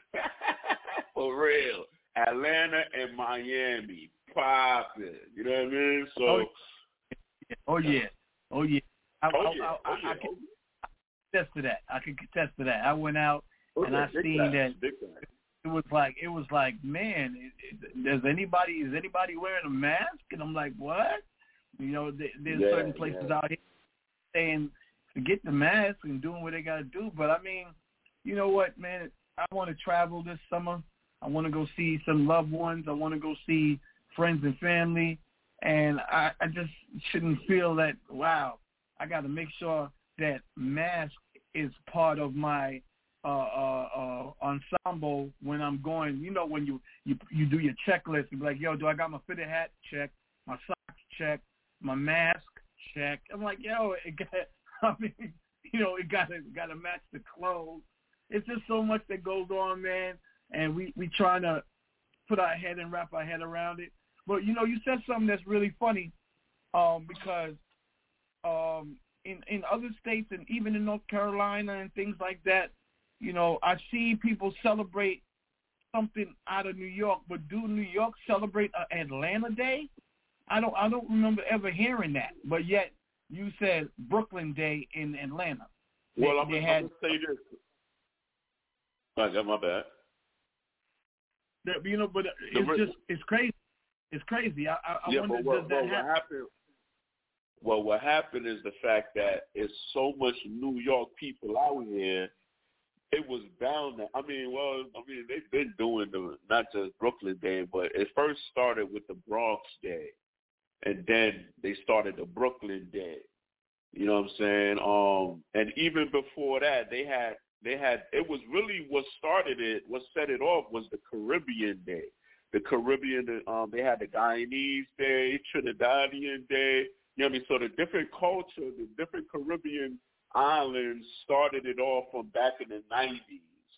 For real. Atlanta and Miami popping. You know what I mean? So. Oh yeah. I can attest to that. I can attest to that. I went out and I seen that. It was like, man, is anybody wearing a mask? And I'm like, what? There's certain places out here saying forget the mask and doing what they got to do. But I mean, you know what, man? I want to travel this summer. I want to go see some loved ones. I want to go see friends and family. And I just shouldn't feel that, wow, I got to make sure that mask is part of my ensemble when I'm going. When you do your checklist, you be like, yo, do I got my fitted hat? Check. My socks? Check. My mask? Check. I'm like, yo, it got to match the clothes. It's just so much that goes on, man, and we trying to put our head and wrap our head around it. But, you said something that's really funny because in other states and even in North Carolina and things like that, I see people celebrate something out of New York, but do New York celebrate Atlanta Day? I don't remember ever hearing that, but yet you said Brooklyn Day in Atlanta. Well, I'm going to say this. I got my bad. You know, but it's crazy. It's crazy. I wonder, does that happen? Well, what happened is the fact that it's so much New York people out here. It was bound to. They've been doing not just Brooklyn Day, but it first started with the Bronx Day, and then they started the Brooklyn Day. You know what I'm saying? And even before that, they had. It was really what set it off was the Caribbean Day. The Caribbean, they had the Guyanese Day, Trinidadian Day. You know what I mean? So the different culture, the different Caribbean islands started it off from back in the 90s.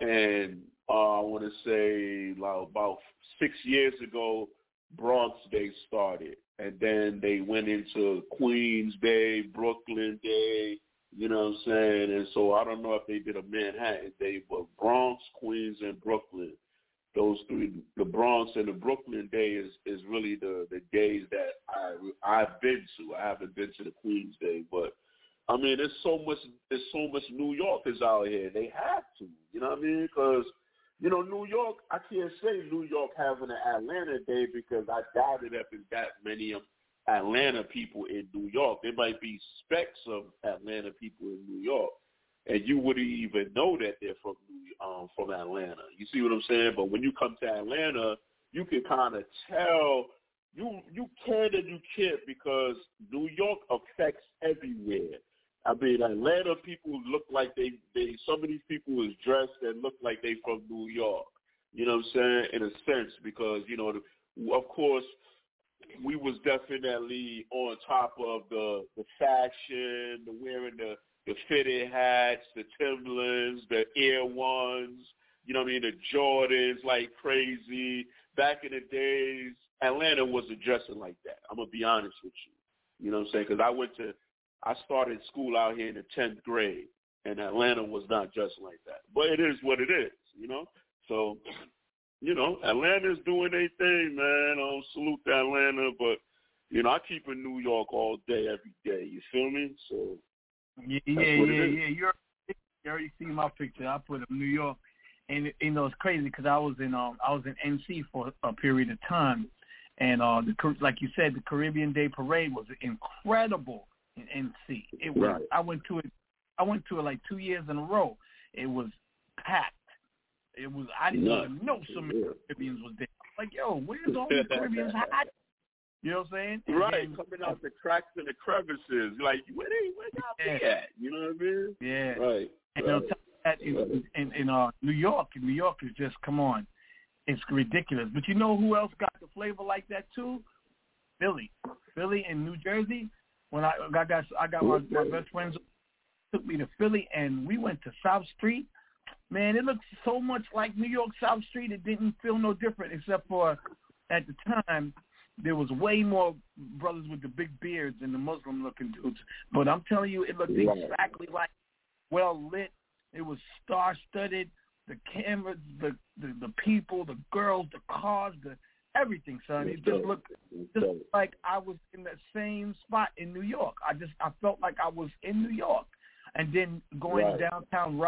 And I want to say about 6 years ago, Bronx Day started. And then they went into Queens Day, Brooklyn Day, you know what I'm saying? And so I don't know if they did a Manhattan Day, but Bronx, Queens, and Brooklyn. Those three, the Bronx and the Brooklyn Day is really the days that I've been to. I haven't been to the Queens Day, but I mean, there's so much New Yorkers out here. They have to, you know what I mean? Because you know, New York, I can't say New York having an Atlanta Day because I doubt it if it's that many Atlanta people in New York. There might be specks of Atlanta people in New York, and you wouldn't even know that they're from Atlanta. You see what I'm saying? But when you come to Atlanta, you can kind of tell. You can and you can't because New York affects everywhere. I mean, Atlanta people look like they some of these people is dressed and look like they from New York. You know what I'm saying? In a sense, because, you know, of course, we was definitely on top of the fashion, the wearing the fitted hats, the Timberlands, the Air Ones, you know what I mean, the Jordans like crazy. Back in the days, Atlanta wasn't dressing like that. I'm going to be honest with you. You know what I'm saying? Because I started school out here in the 10th grade, and Atlanta was not dressing like that. But it is what it is, you know? So, you know, Atlanta's doing their thing, man. I don't salute to Atlanta, but, you know, I keep in New York all day, every day. You feel me? So, yeah. You already seen my picture. I put up New York, and you know it's crazy because I was in NC for a period of time, and like you said, the Caribbean Day Parade was incredible in NC. It was. Right. I went to it like 2 years in a row. It was packed. It was. I didn't even know so many Caribbeans was there. Like, yo, where's all these Caribbeans at? You know what I'm saying? And right, coming out the cracks and the crevices. Like, where y'all be at? You know what I mean? Yeah. Right. And on top of that, in New York is just, come on, it's ridiculous. But you know who else got the flavor like that too? Philly and New Jersey. When I got my best friends took me to Philly, and we went to South Street. Man, it looked so much like New York South Street. It didn't feel no different, except for at the time there was way more brothers with the big beards and the Muslim-looking dudes. But I'm telling you, it looked exactly like well lit. It was star-studded. The cameras, the people, the girls, the cars, everything, son. It just looked just like I was in that same spot in New York. I felt like I was in New York. And then going downtown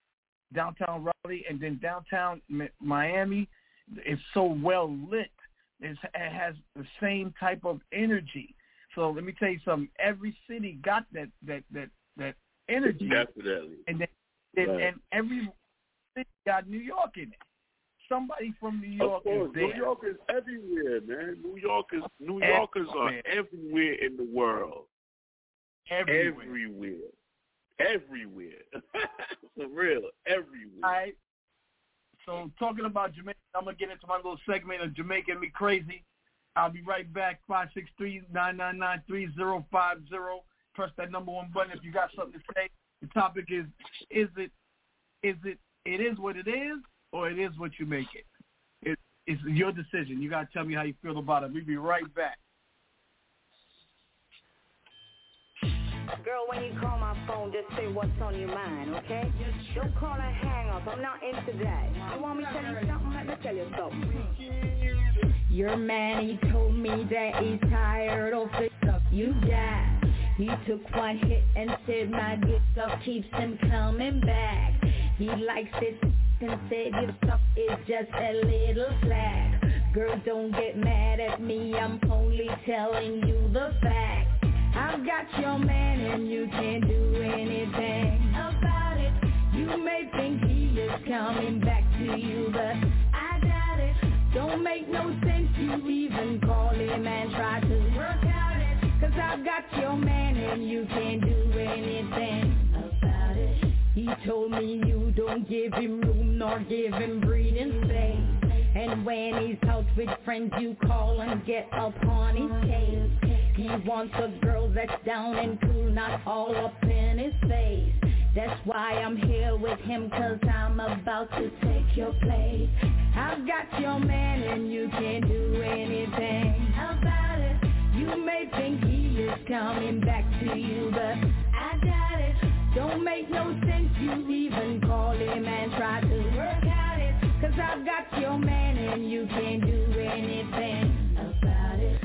Raleigh, and then downtown Miami, it's so well lit. It has the same type of energy. So let me tell you something. Every city got that energy. Definitely. And every city got New York in it. Somebody from New York is there. New York is everywhere, man. New Yorkers are everywhere in the world. Everywhere. For real, everywhere. All right. So talking about Jamaica, I'm going to get into my little segment of Jamaica Me Crazy. I'll be right back, 563-999-3050. Press that number 1 button if you got something to say. The topic is it is what it is, or it is what you make it? It's your decision. You got to tell me how you feel about it. We'll be right back. Girl, when you call my phone, just say what's on your mind, okay? Don't call and hang up. I'm not into that. You want me to tell you something? Let me tell you something. Your man, he told me that he's tired of the stuff you got. He took one hit and said my good stuff keeps him coming back. He likes it and said your stuff is just a little slack. Girl, don't get mad at me, I'm only telling you the fact. I've got your man and you can't do anything about it. You may think he is coming back to you, but I doubt it. Don't make no sense you even call him and try to work out it. Cause I've got your man and you can't do anything about it. He told me you don't give him room nor give him breathing space. And when he's out with friends you call and get up on his case. He wants a girl that's down and cool, not all up in his face. That's why I'm here with him, cause I'm about to take your place. I've got your man and you can't do anything about it. You may think he is coming back to you, but I doubt it. Don't make no sense you even call him and try to work out it. Cause I've got your man and you can't do anything about it.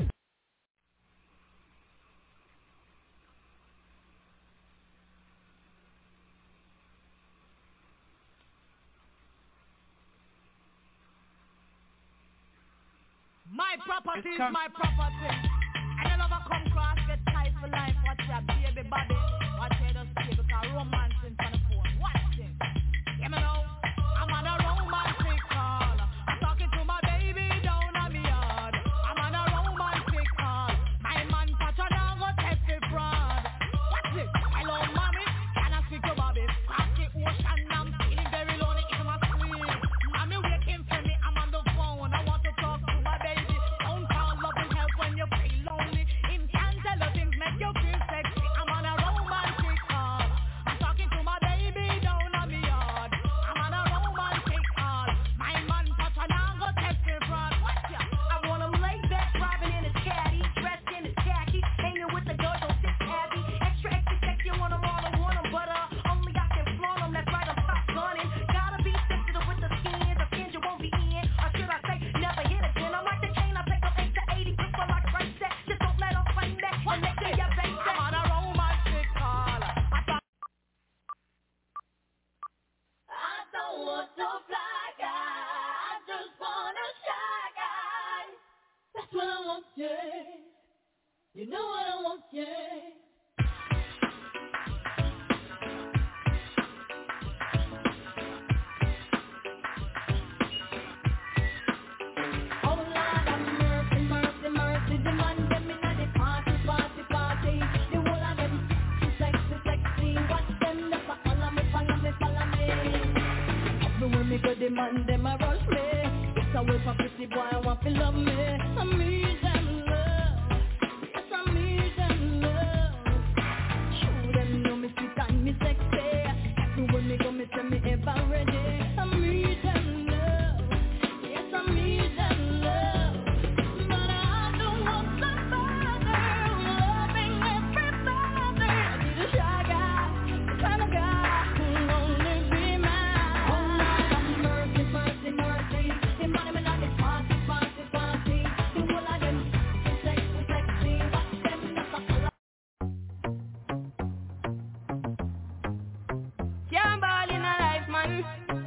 My property is my property. I don't ever come cross, get tight for life. Watch your baby body. Watch your just stay because romance in front of phone. Watch it. Hear me now? I'm on a romantic call. I'm talking to my baby down on me yard. I'm on a romantic call. My man touch her down, go test the fraud. Watch it. Hello, mommy. Can I speak to Bobby? Cross the ocean, I'm feeling very lonely. It's my screen. Mommy waiting for me. I'm on the phone. I want to talk to my baby. Phone call, love will help when you feel lonely. Him can tell you things, make you feel sexy. I'm on a romantic call. I'm talking to my baby down on me yard. I'm on a romantic call. My man touch her now, go text her fraud. Watch ya. I want him laid back, robbing in his caddy, dressed in his khaki, hanging with the girls on 6th Abbey. Extra, extra sexy, want him all, I want him, but only I can flaunt him. That's right, I'm top gunning. Gotta be sensitive with the skins, the skins you won't be in, or should I say, never hit again. I'm like the chain, I take them 8 to 80, people like right set. Just don't let them find that, and they say your base I'm on a romantic call. I don't want no fly guy, I just want a shy guy. That's what I want, yeah. You know what I want, yeah. Oh Lord have mercy, mercy, mercy. The man them inna the party, party, party. The whole of them sexy, sexy. Watch them, they follow me, follow me, follow me. Everywhere me go, the man them a rush me. It's a way for pretty boy, I want to love me. I need them love, yes I need them love. Show them know me sweet and me sexy. Everywhere me go, me say me ever ready. I need them love, yes I need them love. But I don't want somebody loving everybody. I need a shy guy, the kind of guy who'll only be mine. Oh Lord have mercy, mercy, mercy. The money me not the party, party, party. The whole of them sexy, sexy. Watch them, that's a color. Can't ball in a life, man.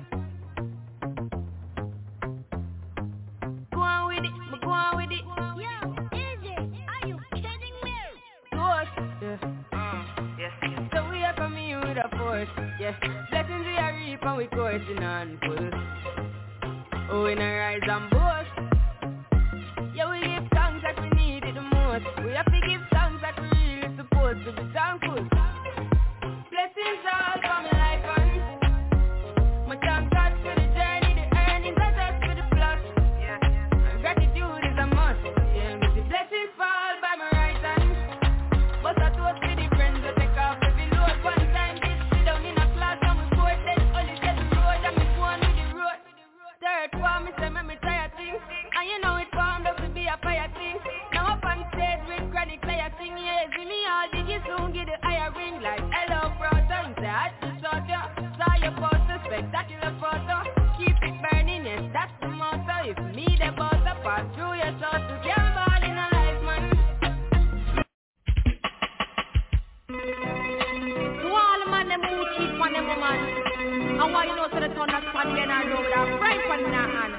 Go on with it, but go on with it. Yo, Izzy, are you kidding me? Force, yeah. So we are coming in with a force, yeah. Blessings we are reap and we coursing on full. Oh, we not rise and boast. Yeah, we give thanks like we need it the most. We have to give thanks like we really supposed to be thankful. Blessings all for my life and my thank God for the journey, the earnings, I just for the plus. And gratitude is a must. Yeah, me see blessings fall by my right hand. But I toast for the friends that take off every load. One time did sit down in a class and we scored. Then only get the road and me go on with the road. Third one, me say me tired things. And you know it formed up to be a fire thing. Now up on stage with chronic player sing. Yeah, see me all diggy soon get the higher ring. Like hello brother, you say I just saw ya. Saw your poster, spectacular photo. Keep it burning, yes that's the motto. If me the boss, I pass through your source. To get ball in a life man. To all the man them who cheat on them woman. I want you know so the thunder stand in our road with a fry pan in our hand.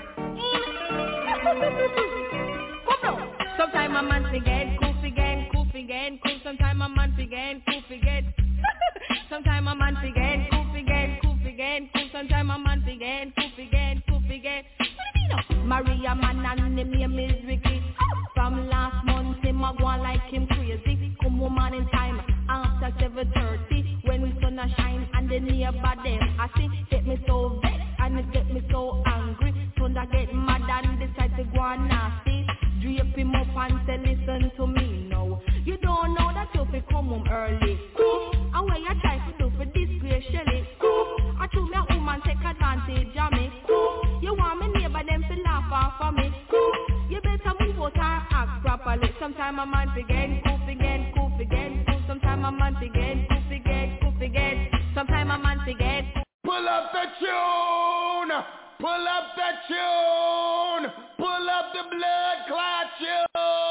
Come on. Sometimes a man forget, cool forget, cool forget, cool. Sometimes a man forget, cool forget. Sometimes a man forget, cool forget, cool forget, cool. Sometimes a man forget, cool forget, cool forget. Maria man and the name is Ricky. From last month him a go on like him crazy. Come woman in time after 7:30 when the sun a shine and the neighbor them I see get me so vexed and it get me so angry. Thunder get mad and decide to go on nasty. Drape him up and say listen to me now. You don't know that you fi come home early. And when you try to do for disgrace Shelly. I told me a woman take advantage of me. You want me neighbor them to laugh off of me. You better move out and act properly. Sometimes a man forget, cool forget, cool forget, cool. Sometimes a man forget, cool forget, cool forget. Sometimes a man forget. Pull up the tune! Pull up the tune! Pull up the blood clot tune!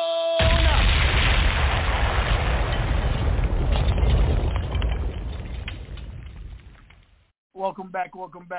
Welcome back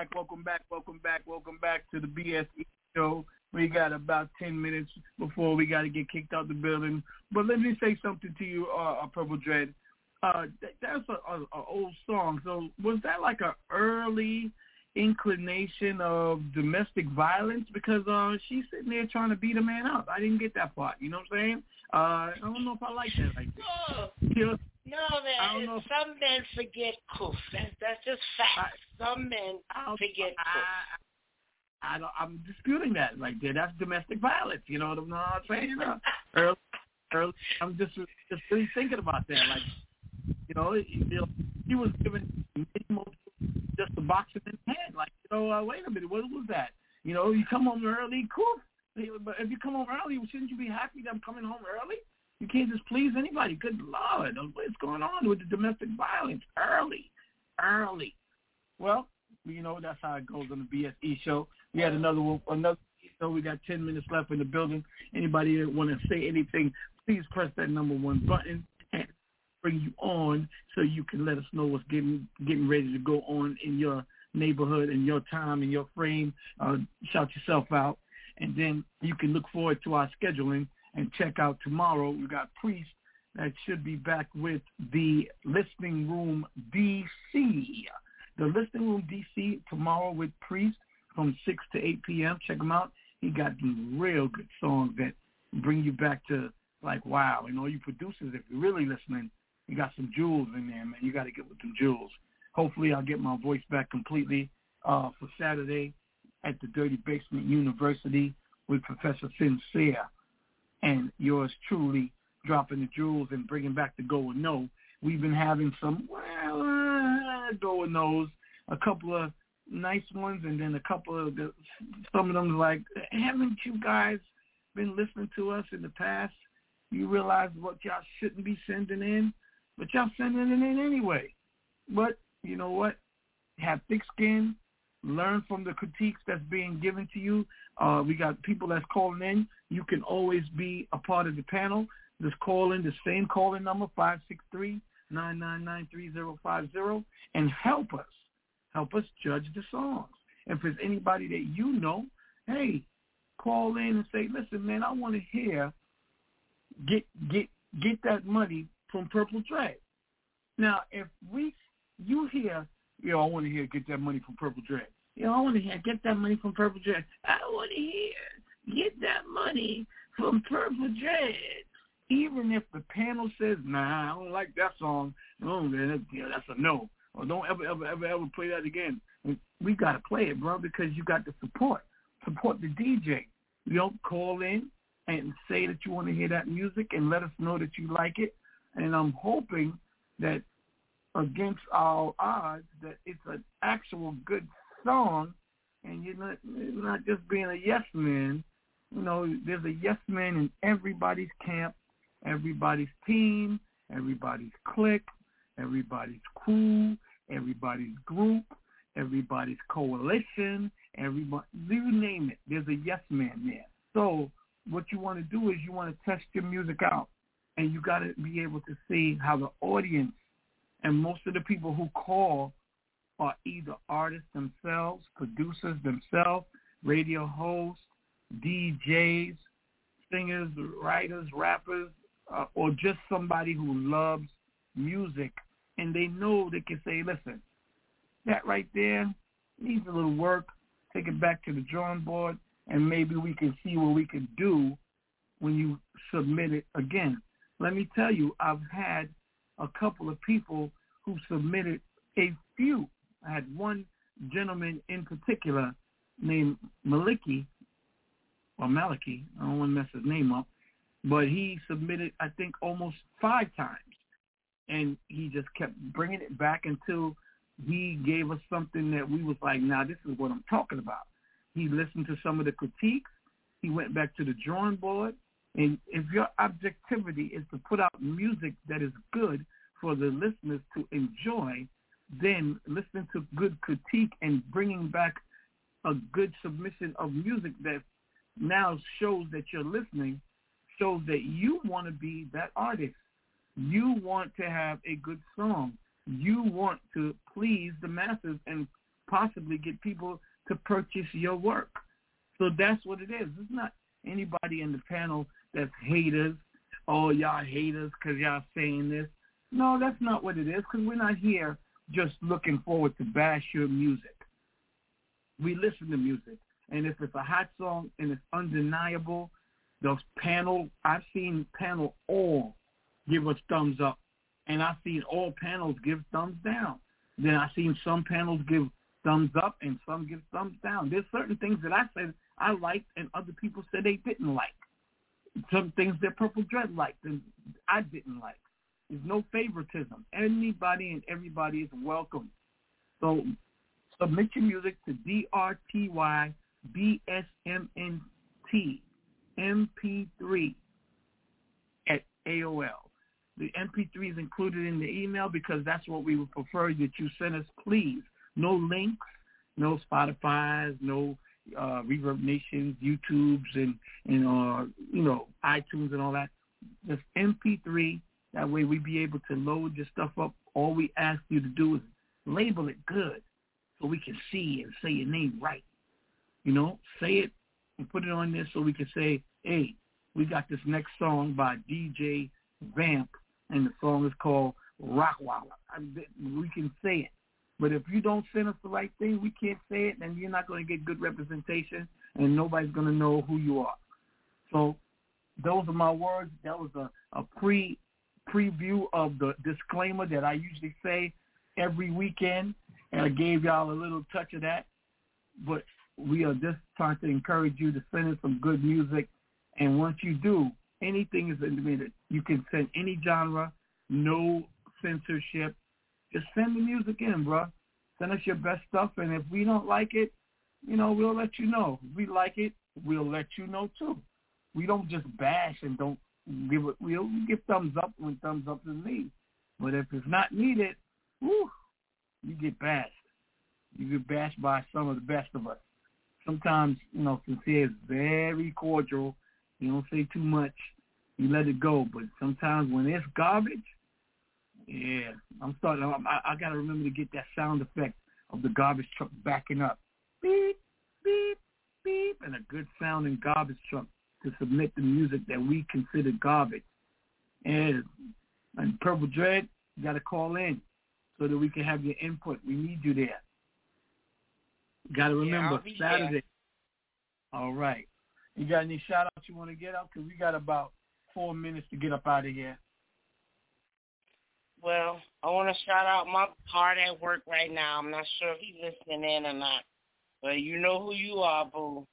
to the BSE show. We got about 10 minutes before we got to get kicked out the building. But let me say something to you, Purple Dread. That's an old song. So was that like an early inclination of domestic violence? Because she's sitting there trying to beat a man up. I didn't get that part. You know what I'm saying? I don't know if I like that. Like you know, no, man. Some men forget koof. That's just fact. Some men forget koof. I'm disputing that. Like that's domestic violence. You know what I'm saying? Early, I'm just really thinking about that. Like, he was given just a box in the head. Like, wait a minute, what was that? You come home early, cool. But if you come home early, shouldn't you be happy that I'm coming home early? You can't just please anybody. Good Lord, what's going on with the domestic violence? Early. Well, that's how it goes on the BSE show. We had another show. We got 10 minutes left in the building. Anybody that want to say anything, please press that number 1 button and bring you on so you can let us know what's getting ready to go on in your neighborhood, in your time, in your frame. Shout yourself out. And then you can look forward to our scheduling and check out tomorrow. We got Priest that should be back with the Listening Room DC. The Listening Room DC tomorrow with Priest from 6 to 8 p.m. Check him out. He got some real good songs that bring you back to like, wow. And all you producers, if you're really listening, you got some jewels in there, man. You got to get with them jewels. Hopefully I'll get my voice back completely for Saturday at the Dirty Basement University with Professor Sincere and yours truly dropping the jewels and bringing back the Go and No. We've been having some, Go and No's, a couple of nice ones, and then a couple of some of them like, haven't you guys been listening to us in the past? You realize what y'all shouldn't be sending in, but y'all sending it in anyway. But you know what? Have thick skin. Learn from the critiques that's being given to you. We got people that's calling in. You can always be a part of the panel. Just call in the same call-in number, 563-999-3050, and help us. Help us judge the songs. If there's anybody that you know, hey, call in and say, listen, man, I want to hear Get That Money from Purple Dread. Now, if you hear, I want to hear Get That Money from Purple Dread. I want to hear Get That Money from Purple Dread. I want to hear Get That Money from Purple Dread. Even if the panel says, nah, I don't like that song, that's a no. Or don't ever play that again. We got to play it, bro, because you got to support the DJ. You don't call in and say that you want to hear that music and let us know that you like it. And I'm hoping that against our odds that it's an actual good song and you're not just being a yes man. There's a yes man in everybody's camp, everybody's team, everybody's clique, everybody's crew, everybody's group, everybody's coalition, everybody, you name it. There's a yes man there. So what you want to do is you want to test your music out, and you got to be able to see how the audience and most of the people who call are either artists themselves, producers themselves, radio hosts, DJs, singers, writers, rappers, or just somebody who loves music, and they know they can say, listen, that right there needs a little work, take it back to the drawing board, and maybe we can see what we can do when you submit it again. Let me tell you, I've had a couple of people who submitted a few. I had one gentleman in particular named Maliki, I don't want to mess his name up, but he submitted, I think, almost 5 times. And he just kept bringing it back until he gave us something that we was like, nah, this is what I'm talking about. He listened to some of the critiques. He went back to the drawing board. And if your objectivity is to put out music that is good for the listeners to enjoy, then listening to good critique and bringing back a good submission of music that now shows that you're listening, shows that you want to be that artist. You want to have a good song. You want to please the masses and possibly get people to purchase your work. So that's what it is. It's not anybody in the panel that's haters. Oh, y'all haters because y'all saying this. No, that's not what it is, because we're not here just looking forward to bash your music. We listen to music. And if it's a hot song and it's undeniable, those panel, I've seen panel all give us thumbs up. And I've seen all panels give thumbs down. Then I've seen some panels give thumbs up and some give thumbs down. There's certain things that I said I liked and other people said they didn't like. Some things that Purple Dread liked and I didn't like. There's no favoritism. Anybody and everybody is welcome. So submit your music to DRTYBSMNT at AOL. The MP3 is included in the email because that's what we would prefer that you send us, please. No links, no Spotify's, no Reverb Nations, YouTubes, and iTunes and all that. Just MP3. That way we be able to load your stuff up. All we ask you to do is label it good so we can see and say your name right. Say it and put it on there so we can say, hey, we got this next song by DJ Vamp, and the song is called Rockwalla. We can say it. But if you don't send us the right thing, we can't say it, and you're not going to get good representation, and nobody's going to know who you are. So those are my words. That was a preview of the disclaimer that I usually say every weekend, and I gave y'all a little touch of that. But we are just trying to encourage you to send in some good music, and once you do, anything is admitted. You can send any genre, no censorship. Just send the music in, bro. Send us your best stuff, and if we don't like it, we'll let you know. If we like it, we'll let you know too. We don't just bash and don't give it. We'll give thumbs up when thumbs up is needed. But if it's not needed, you get bashed. You get bashed by some of the best of us. Sometimes, Sincere is very cordial. You don't say too much. You let it go. But sometimes when it's garbage, yeah, I got to remember to get that sound effect of the garbage truck backing up. Beep, beep, beep, and a good sounding garbage truck to submit the music that we consider garbage. And Purple Dread, you got to call in so that we can have your input. We need you there. You got to remember, Saturday. There. All right. You got any shout-outs you want to get up? Because we got about 4 minutes to get up out of here. Well, I want to shout out my part at work right now. I'm not sure if he's listening in or not, but you know who you are, boo.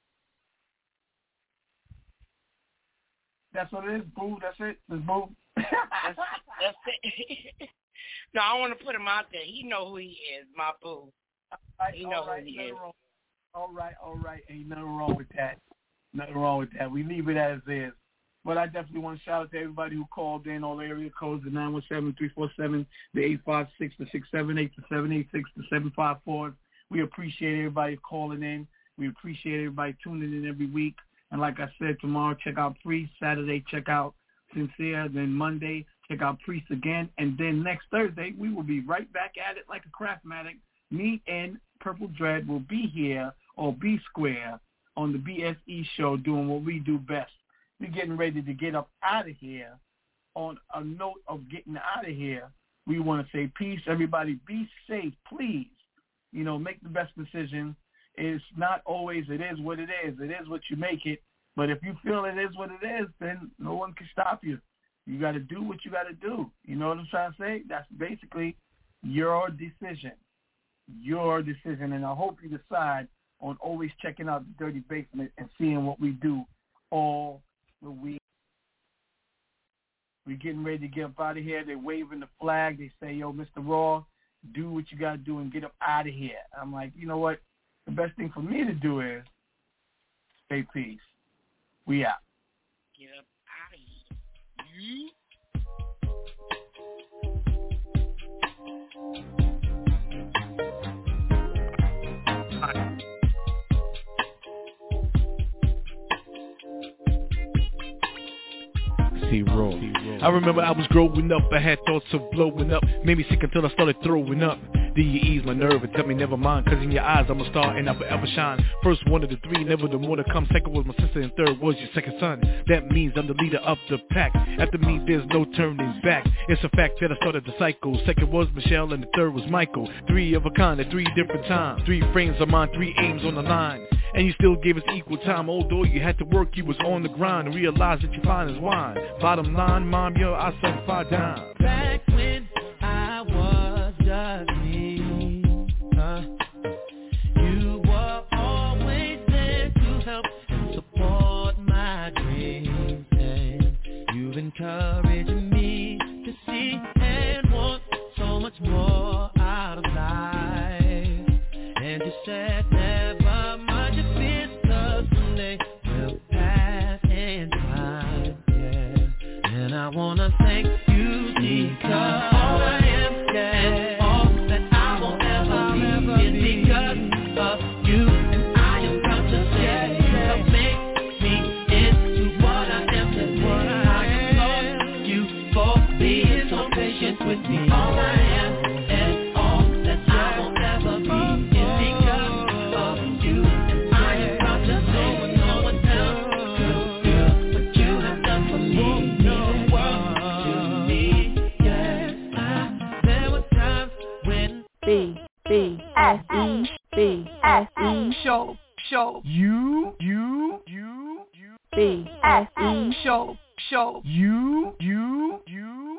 That's what it is, boo. That's it. It's boo. That's it. No, I want to put him out there. He know who he is, my boo. He know who he is. All right. Ain't nothing wrong with that. Nothing wrong with that. We leave it as is. But I definitely want to shout out to everybody who called in, all the area codes, the 917-347, the 856, the 678, the 786, the 754. We appreciate everybody calling in. We appreciate everybody tuning in every week. And like I said, tomorrow, check out Priest. Saturday, check out Sincere. Then Monday, check out Priest again. And then next Thursday, we will be right back at it like a Craftmatic me and Purple Dread will be here, or B Square, on the BSE show doing what we do best. We're getting ready to get up out of here. On a note of getting out of here, we want to say peace. Everybody be safe, please. You know, make the best decision. It's not always it is what it is. It is what you make it. But if you feel it is what it is, then no one can stop you. You got to do what you got to do. You know what I'm trying to say? That's basically your decision. Your decision. And I hope you decide on always checking out the Dirty Basement and seeing what we do all the week. We're getting ready to get up out of here. They're waving the flag. They say, yo, Mr. Raw, do what you got to do and get up out of here. I'm like, you know what? The best thing for me to do is say peace. We out. Get up out of here. Raw. I remember I was growing up, I had thoughts of blowing up. Made me sick until I started throwing up. Then you ease my nerve and tell me never mind, cause in your eyes I'm a star and I'll forever shine. First one of the three, never the more to come. Second was my sister and third was your second son. That means I'm the leader of the pack. After me there's no turning back. It's a fact that I started the cycle. Second was Michelle and the third was Michael. Three of a kind at 3 different times. 3 frames of mine, 3 aims on the line. And you still gave us equal time. Although you had to work, you was on the grind and realized that you fine as wine. Bottom line, mom, yo, I said 5 down. Back when I was just me, you were always there to help and support my dreams, and you've encouraged me to see and want so much more out of life. And you said never mind your fears, 'cause someday will pass and by, yeah. And I wanna thank you because all I am, yeah, all that I will ever be is because of you. And I am proud to say you have made me into what I am today. I applaud you for being so patient with me. All I am and all that I will ever be is because of you. And I am proud to say no one else could do what you have done for me. B-S-E show you B-S-E show you